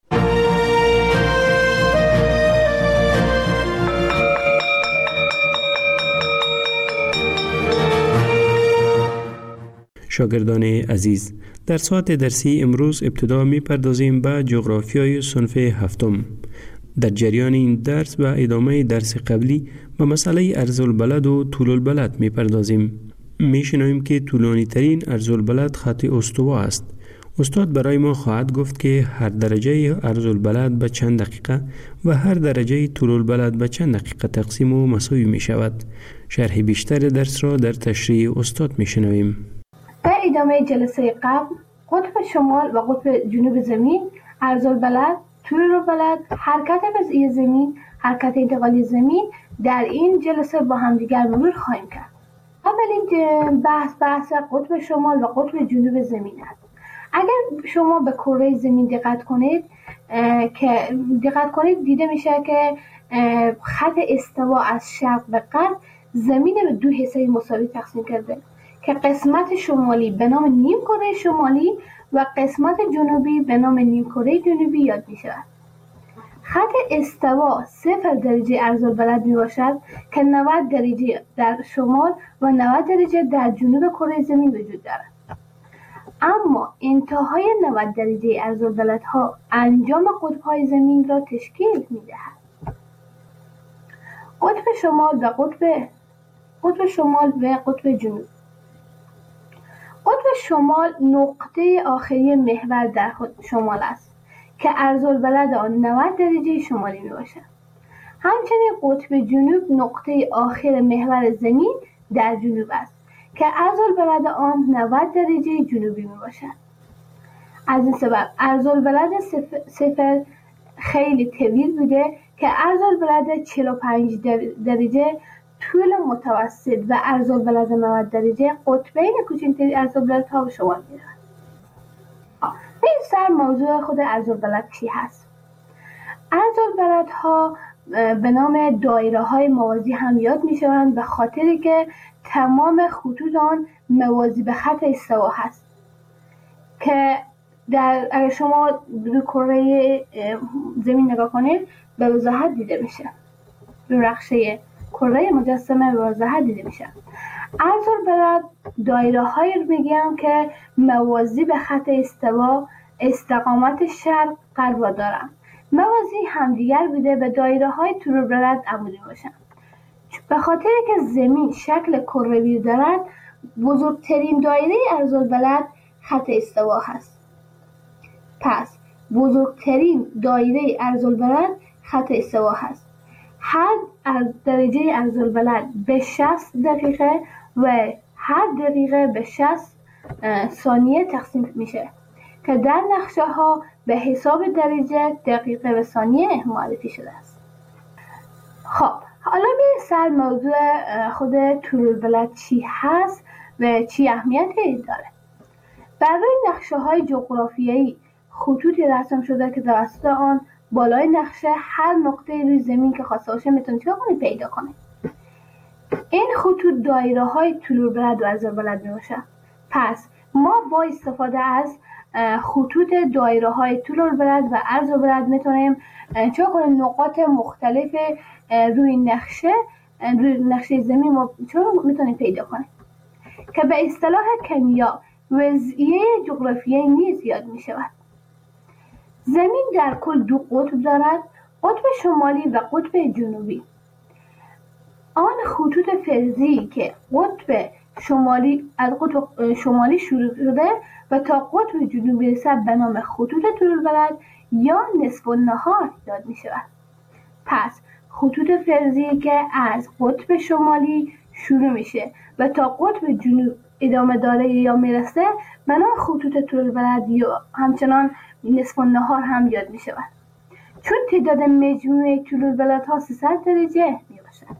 شاگردان عزیز، در ساعت درسی امروز ابتدا می پردازیم به جغرافیای صنف هفتم. در جریان این درس و ادامه درس قبلی به مسئله ارض‌البلد و طول البلد می پردازیم. می شنویم که طولانی ترین ارض‌البلد خط استوا است. استاد برای ما خواهد گفت که هر درجه ارض‌البلد به چند دقیقه و هر درجه طول البلد به چند دقیقه تقسیم و مساوی می شود. شرح بیشتر درس را در تشریح استاد می شنویم. در ادامه جلسه قبل قطب شمال و قطب جنوب زمین، ارض‌البلد، طول البلد، حرکت وضعی زمین، حرکت انتقالی زمین در این جلسه با همدیگر مرور خواهیم کرد. اولین بحث قطب شمال و قطب جنوب زمین است. اگر شما به کره زمین دقت کنید دیده میشه که خط استوا از شرق به غرب زمین به دو حصه مساوی تقسیم کرده که قسمت شمالی به نام نیم کره شمالی و قسمت جنوبی به نام نیم کره جنوبی یاد می شود. خط استوا 0 درجه ارض‌البلد می باشد که 90 درجه در شمال و 90 درجه در جنوب کره زمین وجود دارد. اما انتهای 90 درجه ارض‌البلدها انجام قطب‌های زمین را تشکیل می دهد. قطب شمال و قطب جنوب. قطب شمال نقطه آخری محور در شمال است که ارض‌البلد آن 90 درجه شمالی می باشد. همچنین قطب جنوب نقطه آخر محور زمین در جنوب است که ارض‌البلد آن 90 درجه جنوبی می باشد. از این سبب ارض‌البلد 0 خیلی طویل بوده که ارض‌البلد 45 درجه طول متوسط و عرض‌البلد 90 درجه قطبین کوچکترین عرض‌البلدها به شمار می‌رود. این سر موضوع خود عرض‌البلد چی هست؟ عرض‌البلدها به نام دایره‌های موازی هم یاد می‌شوند به خاطری که تمام خطوط آن موازی به خط استوا هست که اگر شما دو کره زمین نگاه کنید به وضاحت دیده میشه. دو نقشه کره مجسمه به وضاحت دیده میشه. عرض‌البلد دایره‌هایی رو میگن که موازی به خط استوا استقامت شرق غرب دارن. موازی همدیگر بوده به دایره‌های طول‌البلد عمودی باشن. به خاطر که زمین شکل کروی دارد، بزرگترین دایره عرض‌البلد خط استوا هست. پس بزرگترین دایره عرض‌البلد خط استوا هست. هر درجه عرض‌البلد به 60 دقیقه و هر دقیقه به 60 ثانیه تقسیم میشه که در نقشه ها به حساب درجه دقیقه و ثانیه معرفی شده است. خب حالا به سر موضوع خود طول‌البلد چی هست و چی اهمیتی داره. برای نقشه های جغرافیایی خطوطی رسم شده که توسط آن بالای نقشه هر نقطه روی زمین که خواسته باشه میتونید چه کنید پیدا کنید. این خطوط دایره های طول‌البلد و عرض‌البلد میباشه. پس ما با استفاده از خطوط دایره های طول‌البلد و عرض‌البلد میتونیم چه کنیم نقاط مختلف روی نقشه زمین ما میتونیم پیدا کنیم که به اصطلاح کیمیا وضعیه جغرافیایی نیز یاد میشود. زمین در کل دو قطب دارد، قطب شمالی و قطب جنوبی. آن خطوط فرضی که قطب شمالی از قطب شمالی شروع شده و تا قطب جنوبی رسد به نام خطوط طول‌البلد یا نصف النهار یاد می شود. پس خطوط فرضی که از قطب شمالی شروع میشه و تا قطب جنوب ادامه داره یا میرسه به نام خطوط طول‌البلد یا همچنان نصف النهار هم یاد می شود. چون تعداد مجموعه طول‌البلدها 300 درجه می باشد.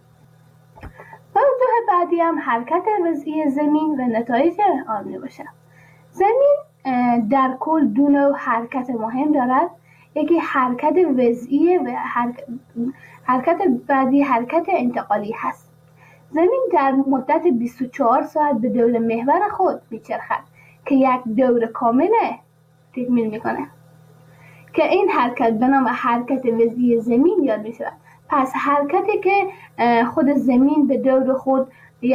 موضوع بعدی هم حرکت وضعی زمین و نتایج آن می باشد. زمین در کل دو نوع حرکت مهم دارد. یکی حرکت وضعی و حرکت بعدی حرکت انتقالی هست. زمین در مدت 24 ساعت به دور محور خود میچرخد که یک دور کامل تکمیل میکنه که این حرکت به نام حرکت وضعی زمین یاد میشه. پس حرکتی که خود زمین به دور خود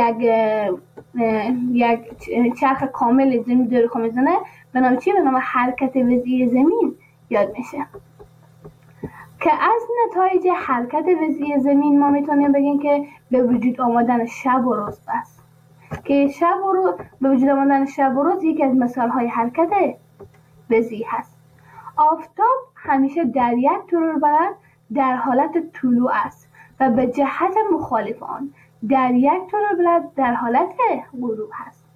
یک چرخ کامل زمین دور خود میزنه به نام چی؟ به نام حرکت وضعی زمین یاد میشه که از نتایج حرکت وضعی زمین ما میتونیم بگیم که به وجود آمدن شب و روز است که به وجود آمدن شب و روز یکی از مثال های حرکت وضعی هست. آفتاب همیشه در یک طول‌البلد در حالت طلوع است و به جهت مخالف آن در یک طول‌البلد در حالت غروب هست.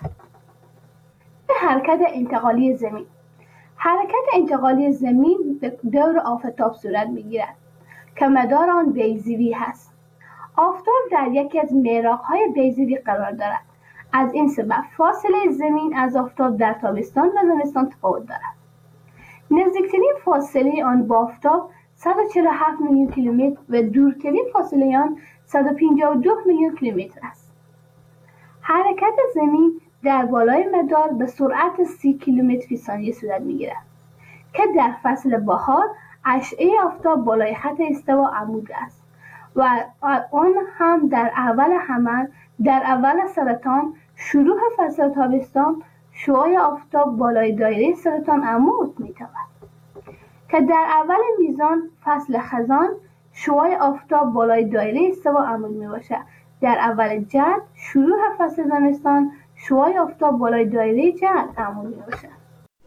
حرکت انتقالی زمین. حرکت انتقالی زمین به دور آفتاب صورت میگیرد که مدار آن بیضوی هست. آفتاب در یکی از محراق‌های بیضوی قرار دارد. از این سبب فاصله زمین از آفتاب در تابستان و زمستان تفاوت دارد. نزدیکترین فاصله آن با آفتاب 147 میلیون کیلومتر و دورترین فاصله آن 152 میلیون کیلومتر است. حرکت زمین در بالای مدار به سرعت 30 کیلومتر فی ثانیه صورت میگیرد که در فصل بهار اشعه آفتاب بالای خط استوا عمود است و آن هم در اول سرطان شروع فصل تابستان شعاع آفتاب بالای دایره سرطان عمود میتابد که در اول میزان فصل خزان شعاع آفتاب بالای دایره استوا عمود میباشد. در اول جد شروع فصل زمستان شعاع آفتاب بالای دایره جد عمود میباشد.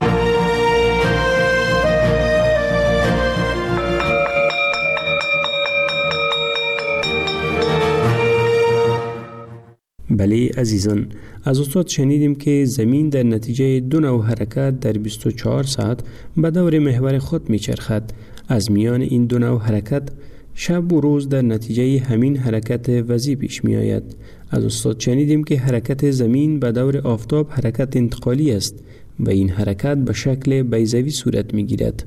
بله عزیزان، از استاد شنیدیم که زمین در نتیجه دو نوع حرکت در 24 ساعت به دور محور خود میچرخد. از میان این دو نوع حرکت شب و روز در نتیجه همین حرکت وضعی پیش می آید. از استاد شنیدیم که حرکت زمین به دور آفتاب حرکت انتقالی است و این حرکت به شکل بیضوی صورت می گیرد.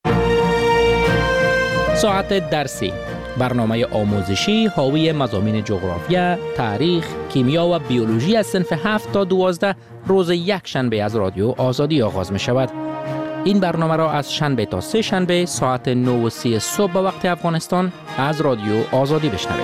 ساعت درسی، برنامه آموزشی حاوی مضامین جغرافیا، تاریخ، کیمیا و بیولوژی از صنف 7 تا 12 روز یک شنبه از رادیو آزادی آغاز می شود. این برنامه را از شنبه تا سه شنبه ساعت 9:30 صبح به وقت افغانستان از رادیو آزادی بشنوید.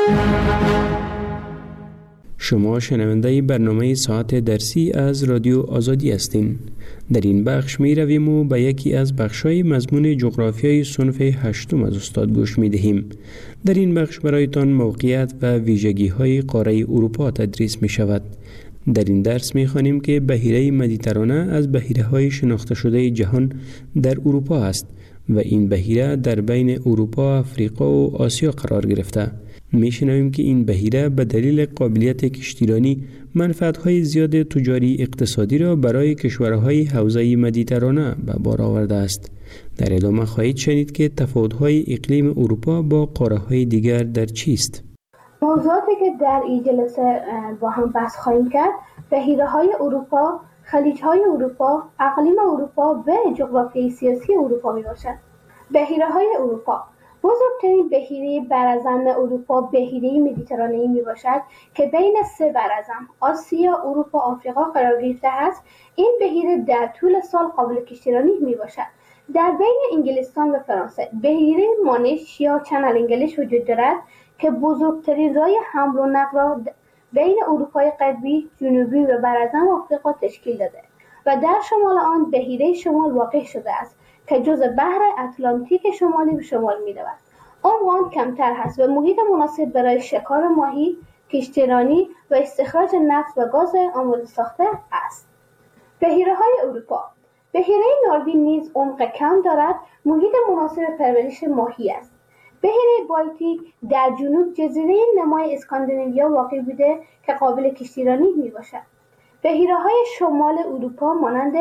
شما شنونده برنامه ساعت درسی از رادیو آزادی هستین. در این بخش می رویم و به یکی از بخش‌های مضمون جغرافیای صنف 8 از استاد گوش می دهیم. در این بخش برایتان موقعیت و ویژگی‌های قاره اروپا تدریس می شود. در این درس می خوانیم که بحیره مدیترانه از بحیره‌های شناخته شده جهان در اروپا است و این بحیره در بین اروپا، افریقا و آسیا قرار گرفته. میشنویم که این بحیره به دلیل قابلیت کشتیرانی منفعت‌های زیاد تجاری اقتصادی را برای کشورهای حوزه مدیترانه به بار آورده است. در ادامه خواهید شنید که تفاوت‌های اقلیم اروپا با قاره‌های دیگر در چیست. موضوعاتی که در این جلسه با هم بحث خواهیم کرد، بحیره‌های اروپا، خلیج‌های اروپا، اقلیم اروپا و جغرافیای سیاسی اروپا میباشد. بحیره‌های اروپا: بزرگترین بحیره براعظم اروپا بحیره مدیترانه‌ای میباشد که بین سه براعظم آسیا، اروپا، آفریقا قرار گرفته است. این بحیره در طول سال قابل کشتیرانی میباشد. در بین انگلستان و فرانسه بحیره مانش یا چنل انگلیش وجود دارد که بزرگترین راه حمل و نقل را بین اروپای غربی، جنوبی و براعظم آفریقا تشکیل داده و در شمال آن بحیره شمال واقع شده است که جزء بحر اتلانتیک شمالی به شمال می‌رود. عمق آن کمتر است و محیط مناسب برای شکار ماهی، کشتیرانی و استخراج نفت و گاز آماده ساخته است. بحیره‌های اروپا: بحیره ناروین نیز عمق کم دارد، محیط مناسب پرورش ماهی است. بحیره بالتیک در جنوب جزیره نمای اسکاندیناویا واقع بوده که قابل کشتیرانی میباشد. بحیره‌های شمال اروپا مانند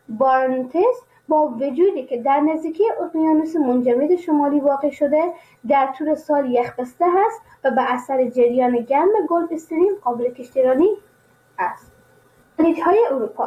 بارنتس با وجودی که در نزدیکی اقیانوس منجمد شمالی واقع شده، در طول سال یخبسته است و به اثر جریان گرم گلف استریم قابل کشتیرانی است. خلیج‌های اروپا: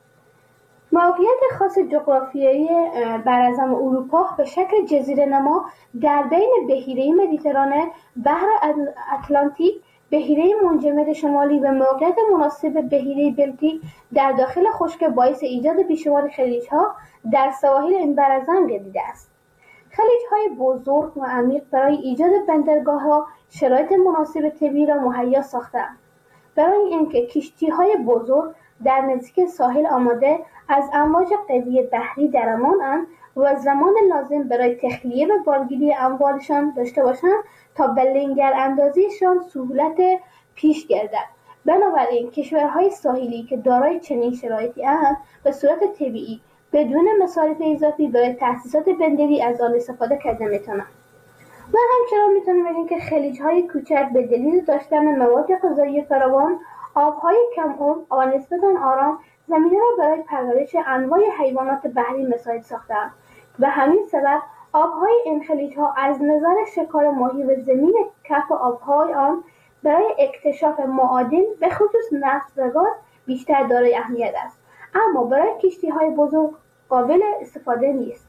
موقعیت خاص جغرافیایی براعظم اروپا به شکل جزیره نما در بین بحیره مدیترانه، بحر اتلانتیک، بحیره منجمد شمالی و موقعیت مناسب بحیره بلتیک در داخل خشک باعث ایجاد بیشمار خلیج‌ها در سواحل این براعظم گردیده است. خلیج‌های بزرگ و عمیق برای ایجاد بندرگاه‌ها شرایط مناسب طبیعی را مهیا ساخته‌اند. برای اینکه کشتی‌های بزرگ در نزدیک ساحل آماده از امواج قوی بحری در امان‌اند و زمان لازم برای تخلیه و بارگیری اموالشان داشته باشند تا به لنگر اندازیشان سهولت پیش گردد. بنابراین کشورهای ساحلی که دارای چنین شرایطی اند به صورت طبیعی بدون مصارف اضافی برای تأسیسات بندری از آن استفاده کرده میتونند. و همچنان میتونیم بگیم که خلیج‌های کوچک به دلیل داشتن مواد غذایی فراوان، آب‌های کم عمق و نسبتاً آرام زمینه را برای پرورش انواع حیوانات بحری مساعد ساخته‌اند. به همین سبب آب‌های این خلیج‌ها از نظر شکار ماهی و زمین کف آب‌های آن برای اکتشاف معادن به خصوص نفت و گاز بیشتر دارای اهمیت است، اما برای کشتی‌های بزرگ قابل استفاده نیست.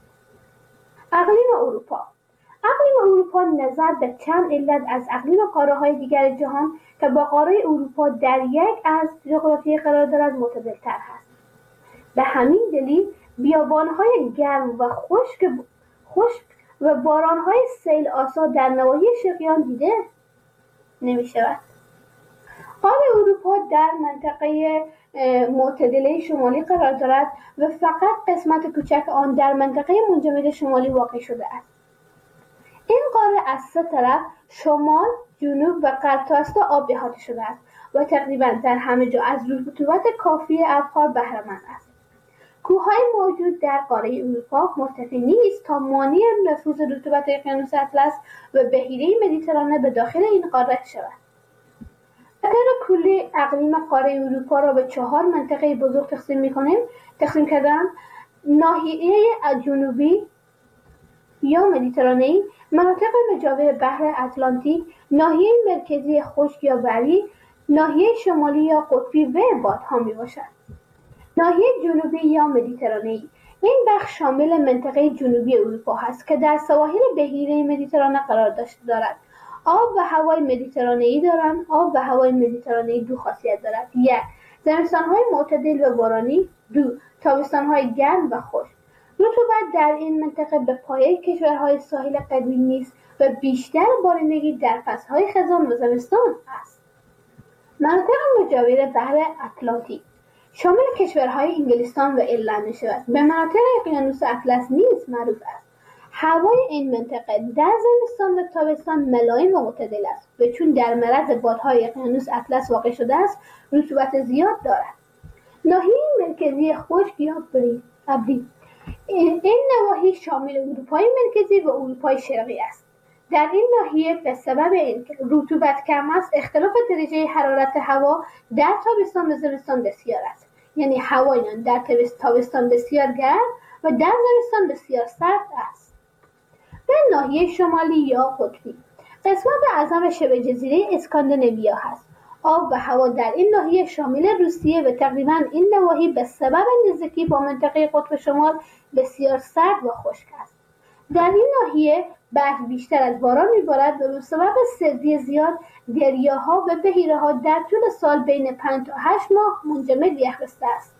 اقلیم اروپا: اقلیم اروپا نظر به چند علت از اقلیم قاره‌های دیگر جهان که با قاره اروپا در یک از جغرافیایی قرار دارد معتدل‌تر است. به همین دلیل بیابان‌های گرم و خشک و باران‌های سیل آسا در نواحی شرقی دیده نمی‌شود. قاره اروپا در منطقه معتدله شمالی قرار دارد و فقط قسمت کوچک آن در منطقه منجمد شمالی واقع شده است. این قاره از سه طرف شمال، جنوب و غرب تا استا آب احاطه شده است و تقریباً در همه جا از رطوبت کافی ابخار بهره‌مند است. کوه‌های موجود در قاره اروپا مرتفع نیست تا مانع نفوذ رطوبت اقیانوس اطلس و بحیره مدیترانه به داخل این قاره شود. اگر کلی اقلیم قاره اروپا را به 4 منطقه بزرگ تقسیم کردن: ناحیه جنوبی یا مدیترانه‌ای مناطق مجاور بحر اتلانتیک، ناحیه مرکزی خشک یا بری، ناحیه شمالی یا قطبی و بادها میباشد. ناحیه جنوبی یا مدیترانه‌ای این بخش شامل منطقه جنوبی اروپا هست که در سواحل بحیره مدیترانه قرار دارد. آب و هوای مدیترانه‌ای دارند. آب و هوای مدیترانه‌ای دو خاصیت دارد: یک، زمستان‌های معتدل و بارانی، دو، تابستان‌های گرم و خشک. رطوبت در این منطقه به پایه کشورهای ساحل قطبی نیست و بیشتر بارندگی در فصل‌های خزان و زمستان است. مناطق مجاور بحر اتلانتیک شامل کشورهای انگلستان و ایرلند می‌شود. به مناطق اقیانوس اطلس نیز معروف است. هوای این منطقه در زمستان و تابستان ملایم و معتدل است و چون در معرض بادهای اقیانوس اطلس واقع شده است، رطوبت زیاد دارد. ناحیه مرکزی خشک یا ابری این نواحی شامل اروپای مرکزی و اروپای شرقی است. در این ناحیه به سبب اینکه رطوبت کم است، اختلاف درجه حرارت هوا در تابستان و زمستان بسیار است. یعنی هوای در تابستان بسیار گرم و در زمستان بسیار سرد است. به ناحیه شمالی یا قطبی قسمت اعظم شبه جزیره اسکاندیناویا هست. آب و هوا در این ناحیه شامل روسیه و تقریبا این نواحی به سبب نزدیکی با منطقه قطب شمال بسیار سرد و خشک است. در این ناحیه برف بیشتر از باران میبارد و به سبب سردی زیاد دریاها و بحیره‌ها در طول سال بین 5 تا 8 ماه منجمد یخبسته است.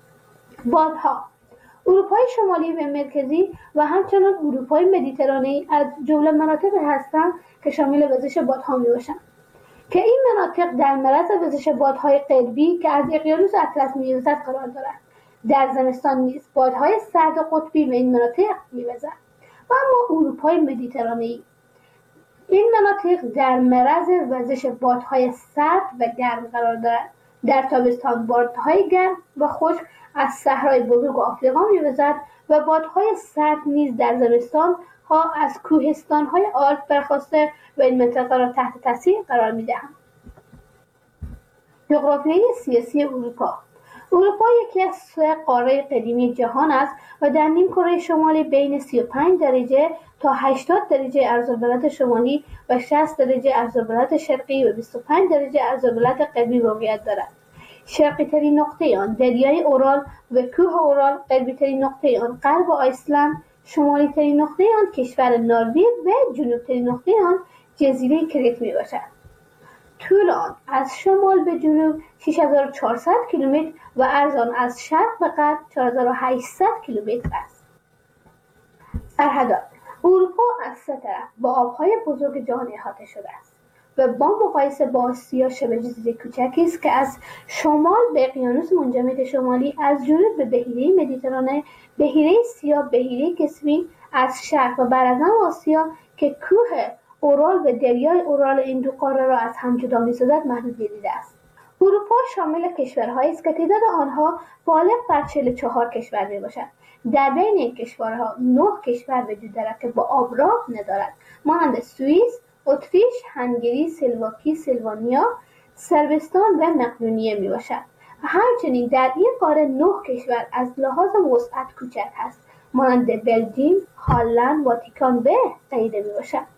بادها اروپای شمالی و مرکزی و همچنان اروپای مدیترانه‌ای از جمله مناطق هستند که شامل وزش بادها میباشند که این مناطق در معرض وزش بادهای قطبی که از اقیانوس اطلس میوزد قرار دارند. در زمستان نیز بادهای سرد قطبی به این مناطق میوزد. و اما اروپای مدیترانه‌ای این مناطق در معرض وزش بادهای سرد و گرم قرار دارد. در تابستان بادهای گرم و خشک از صحرای بزرگ آفریقا میوزد و بادهای سرد نیز در زمستان ها از کوهستان‌های آلپ برخاسته و این منطقه را تحت تاثیر قرار می‌دهند. جغرافیای سیاسی اروپا یکی از سه قاره قدیمی جهان است و در نیمکره شمالی بین 35 درجه تا 80 درجه عرض‌البلد شمالی و 60 درجه عرض‌البلد شرقی و 25 درجه عرض‌البلد غربی موقعیت دارد. شرقی ترین نقطه آن دریای اورال و کوه اورال، غربی ترین نقطه آن غرب آیسلند، شمالی ترین نقطه آن کشور نروژ و جنوب ترین نقطه آن جزیره کریت می باشد. طول آن از شمال به جنوب 6400 کیلومتر و عرض آن از شرق به غرب 4800 کیلومتر است. سرحدات اروپا از سه طرف با آبهای بزرگ جهان احاطه شده است و با مقایسه با آسیا شبه جزیره کوچکی است که از شمال به اقیانوس منجمد شمالی، از جنوب به بحیره مدیترانه، بحیره سیاه، بحیره کسپی، از شرق و براعظم آسیا که کوه اورال و دریای اورال این دو قاره را از هم جدا می‌سازد محدود گردیده است. اروپا شامل کشورهایی است که تعداد آنها بالغ بر 44 کشور میباشد. در بین این کشورها 9 کشور وجود دارد که با آب راه ندارد، مانند سوئیس، اتریش، هنگری، سلواکی، سلوانیا، صربستان و مقدونیه میباشد. همچنین در این قاره 9 کشور از لحاظ وسعت کوچک است، مانند بلژیم، هلند، واتیکان و غیره میباشد.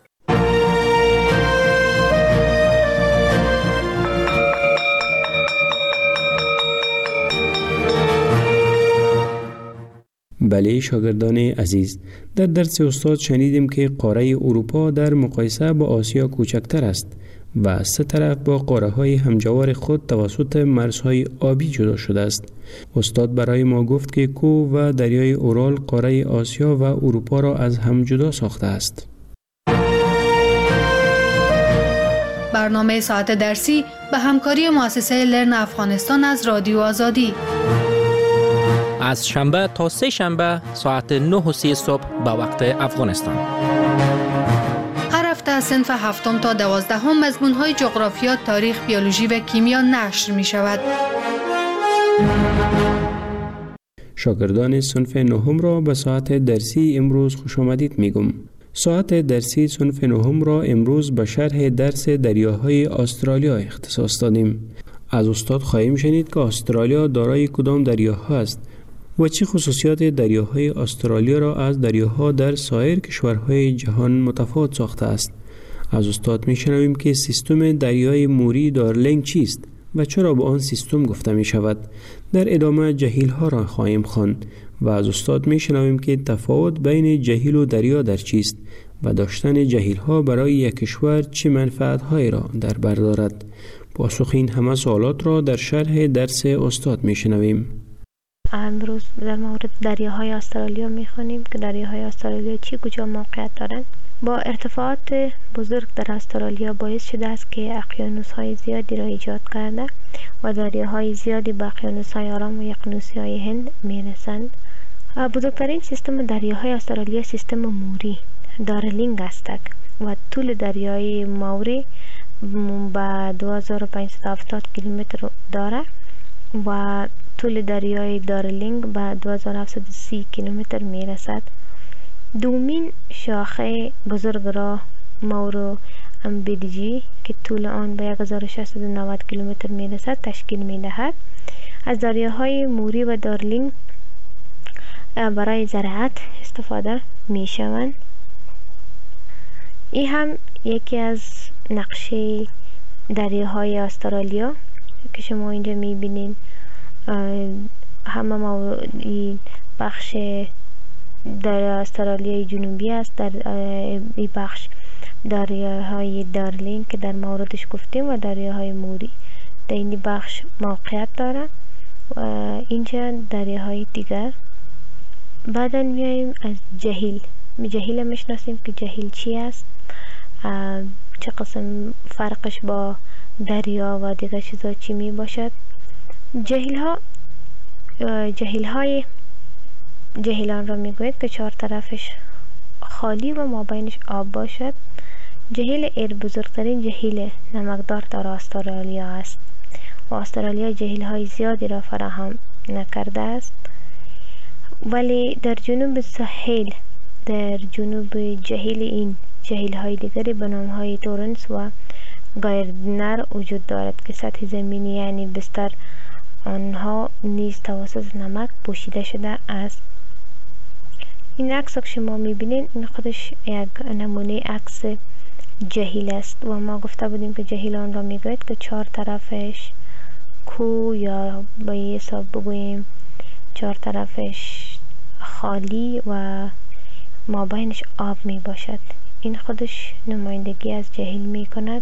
بله شاگردان عزیز، در درس استاد شنیدیم که قاره اروپا در مقایسه با آسیا کوچکتر است و از سه طرف با قاره های همجوار خود توسط مرزهای آبی جدا شده است. استاد برای ما گفت که کوه و دریای اورال قاره آسیا و اروپا را از هم جدا ساخته است. برنامه ساعت درسی به همکاری مؤسسه لرن افغانستان از رادیو آزادی از شنبه تا سه شنبه ساعت 9:30 صبح به وقت افغانستان. هر هفته از صنف 7 تا 12 مضمون‌های جغرافیا، تاریخ، بیولوژی و کیمیا نشر می شود. شاگردان صنف 9 را به ساعت درسی امروز خوش آمدید میگم. ساعت درسی صنف 9 را امروز به شرح درس دریاهای استرالیا اختصاص دادیم. از استاد خواهیم شنید که استرالیا دارای کدام دریاها است و چه خصوصیات دریاهای استرالیا را از دریاها در سایر کشورهای جهان متفاوت ساخته است. از استاد میشنویم که سیستم دریای موری دارلینگ چیست و چرا به آن سیستم گفته می شود. در ادامه جهیل ها را خواهیم خواند و از استاد میشنویم که تفاوت بین جهیل و دریا در چیست و داشتن جهیل ها برای یک کشور چه منفعت های را در بر دارد. پاسخ این همه سوالات را در شرح درس استاد میشنویم. امروز در مورد دریاهای استرالیا میخوانیم که دریاهای استرالیا چی کجا موقعیت دارند. با ارتفاعات بزرگ در استرالیا باعث شده است که اقیانوس‌های زیادی را ایجاد کرده و دریاهای زیادی به اقیانوس‌های آرام و اقیانوس‌های هند میرسند. بزرگترین سیستم دریاهای استرالیا سیستم موری دارلینگ است و طول دریای موری به 2570 کیلومتر دارد و طول دریای دارلینگ به 2730 کیلومتر می رسد. دومین شاخه بزرگ را مورو امبیدجی که طول آن به 1690 کیلومتر می رسد تشکیل می دهد. از دریاهای موری و دارلینگ برای زراعت استفاده می شوند. این هم یکی از نقشه دریاهای استرالیا که شما اینجا می بینید. همه بخش در استرالیای جنوبی است. در این بخش دریاهای دارلینگ که در موردش گفتیم و دریاهای موری در این بخش موقعیت دارد و اینجا دریاهای دیگر. بعدا میاییم از جهیل میشناسیم که جهیل چی است، چه قسم فرقش با دریا و دیگر چیزا چی می باشد. جهیلان را میگوید که چهار طرفش خالی و مابینش آب باشد. جهیل ایر بزرگترین جهیل نمکدار در استرالیا است و استرالیا جهیل های زیادی را فراهم نکرده است، ولی در جنوب ساحل در جنوب جهیل این جهیل های دیگری به نام های تورنس و گایردنر وجود دارد که سطح زمینی یعنی بستر آنها نیز توسط نمک پوشیده شده است. این عکس که شما میبینید این خودش یک نمونه عکس جهیل است و ما گفته بودیم که جهیل آن را میگوید که چهار طرفش کوه یا با حساب بگوییم چهار طرفش خالی و مابینش آب می باشد. این خودش نمایندگی از جهیل می کند.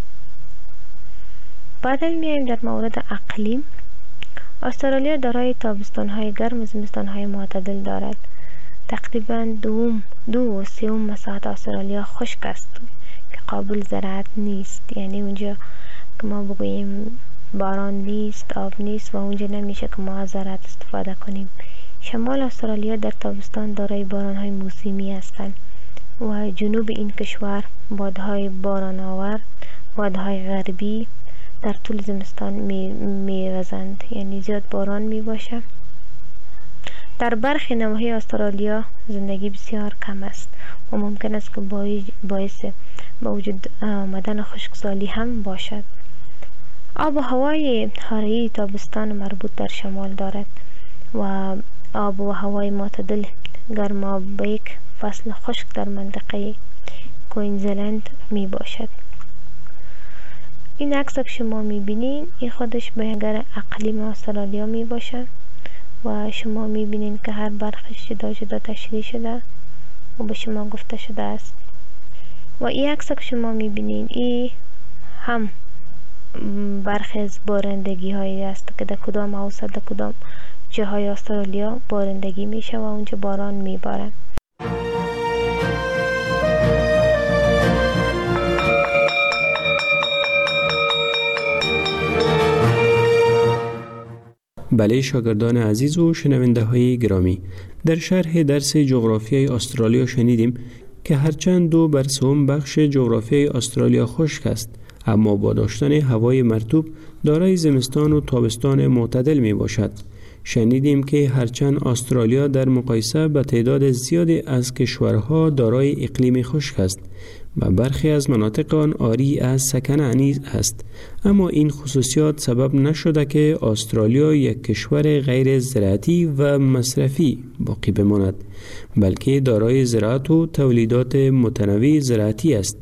بعد میایم در مورد اقلیم. استرالیا دارای تابستان‌های گرم و زمستان‌های معتدل دارد. تقریبا 2/3 مساحت استرالیا خشک است که قابل زراعت نیست، یعنی اونجا که ما بگوییم باران نیست، آب نیست و اونجا نمیشه که ما از زراعت استفاده کنیم. شمال استرالیا در تابستان دارای باران‌های موسمی هستند و جنوب این کشور بادهای باران آور، بادهای غربی در طول زمستان می‌وزند، یعنی زیاد باران میباشه. در برخی نواحی استرالیا زندگی بسیار کم است و ممکن است که باعث به وجود آمدن خشکسالی هم باشد. آب و هوای حاره تابستان مربوط در شمال دارد و آب و هوای معتدل گرما به یک فصل خشک در منطقه کوینزلند می باشد. این عکس که شما می بینید این خودش بیانگر اقلیم استرالیا می باشد و شما می بینید که هر برخش جدا جدا تشریح شده و به شما گفته شده است. و این عکس که شما می بینید این هم برخی از بارندگی هایی است که در کدام اوسط در کدام جاهای استرالیا بارندگی میشه و اونجا باران میباره. بله شاگردان عزیز و شنونده های گرامی، در شرح درس جغرافیای استرالیا شنیدیم که هرچند 2/3 بخش جغرافیای استرالیا خشک است، اما با داشتن هوای مرطوب دارای زمستان و تابستان معتدل می باشد. شنیدیم که هرچند استرالیا در مقایسه به تعداد زیادی از کشورها دارای اقلیم خشک است و برخی از مناطق آن عاری از سکنه نیز است، اما این خصوصیات سبب نشده که استرالیا یک کشور غیر زراعتی و مصرفی باقی بماند، بلکه دارای زراعت و تولیدات متنوع زراعتی است.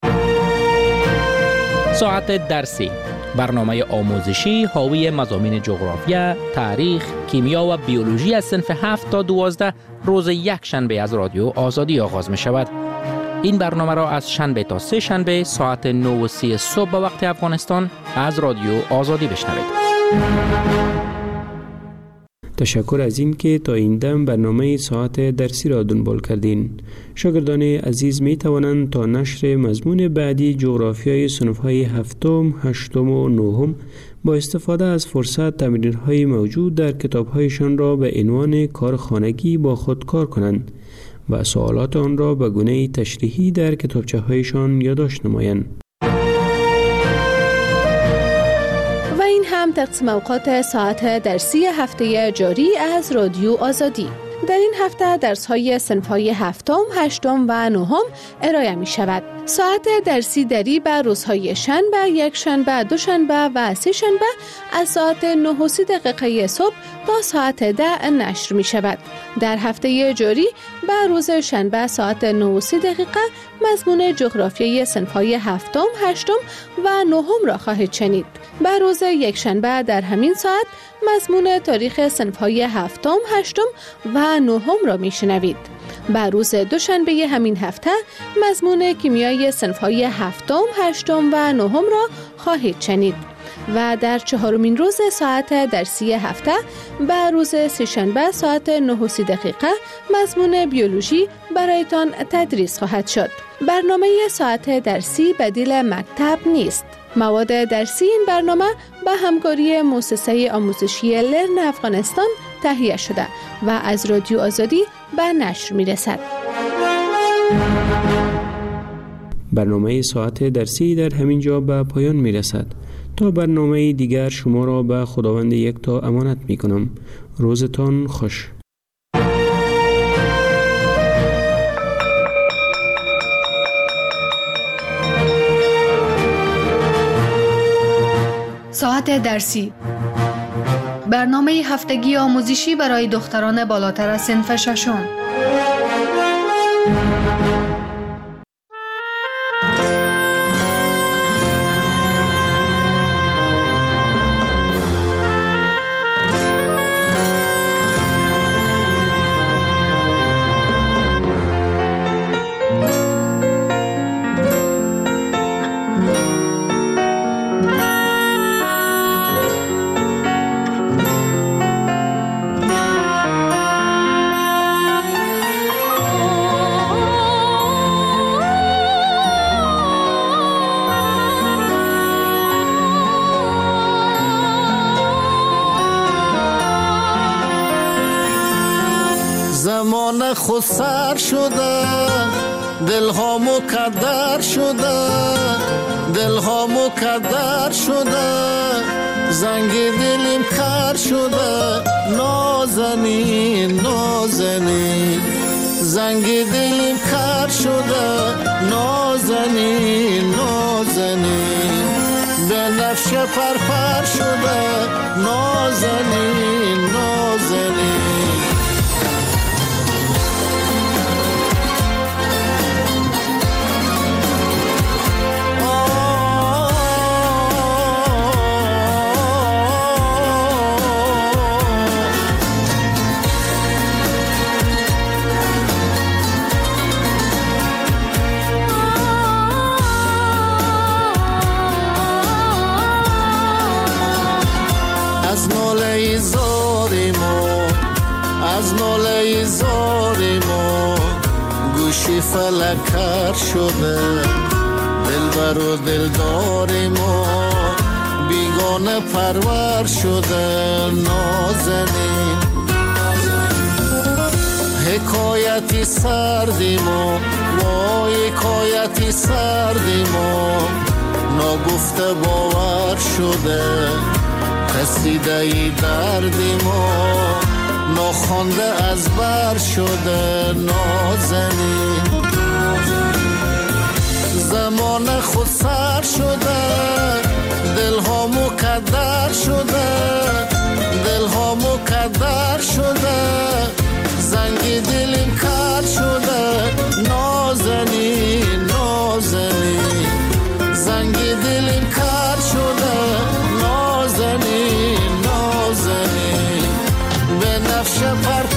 ساعت درسی، برنامه آموزشی حاوی مضامین جغرافیا، تاریخ، کیمیا و بیولوژی از صنف 7 تا 12 روز یک شنبه از رادیو آزادی آغاز می شود. این برنامه را از شنبه تا سه شنبه ساعت 9:30 صبح به وقت افغانستان از رادیو آزادی بشنوید. تشکر از این که تا این دم برنامه ساعت درسی را دنبال کردین. شاگردان عزیز می توانند تا نشر مضمون بعدی جغرافیای صنف‌های 7، 8 و 9 با استفاده از فرصت تمرین‌های موجود در کتاب‌هایشان را به عنوان کار خانگی با خود کار کنند و سوالات آن را به گونه تشریحی در کتابچه‌هایشان یادداشت نمایند. و این هم تقسیم اوقات ساعت درسی هفته جاری از رادیو آزادی. در این هفته درس‌های صنف‌های 7، 8 و 9 ارائه می‌شود. ساعت درسی دری به روزهای شنبه، یک شنبه، دو شنبه و سه شنبه از ساعت 9:30 صبح تا ساعت 10 نشر می‌شود. در هفته جاری به روز شنبه ساعت 9:30 مضمون جغرافیای صنف‌های 7، 8 و 9 را خواهید شنید. به روز یک شنبه در همین ساعت مضمون تاریخ صنف‌های 7، 8 و 9 را میشنوید. به روز دوشنبه همین هفته مضمون کیمیای صنف‌های 7، 8 و 9 را خواهید شنید. و در چهارمین روز ساعت درسی هفته به روز سه‌شنبه ساعت 9:30 مضمون بیولوژی برایتان تدریس خواهد شد. برنامه ساعت درسی بدیل مکتب نیست. مواد درسی این برنامه به همکاری مؤسسه آموزشی لرن افغانستان تهیه شده و از رادیو آزادی به نشر می رسد. برنامه ساعت درسی در همین جا به پایان می رسد. تا برنامه دیگر شما را به خداوند یکتا امانت می کنم. روزتان خوش. ساعت درسی، برنامه هفتگی آموزشی برای دختران بالاتر از صنف ششم. زمان خود سر شده، دلها مکدر شده، دلها مکدر شده، زنگ دلیم کر شده، نازنین نازنین، زنگ دلیم کر شده، نازنین نازنین، به نفش پرپر شده، نازنین نازنین. از ناله زاری ما گوشی فلک کر شده، دلبر و دلدار ما بیگانه پرور شده، نازنین حکایتی سردی ما، وای حکایتی سردی ما، ناگفته باور شده، قصیده ای دردی ما ناخوانده از بر شده نازنین. زمان خود سر شده دل ها مکدر شده، دل ها مکدر شده، زنگ دلیم کر شده نازنین نازنین، زنگ دلیم کر شده نازنین نازنین، به نفش پر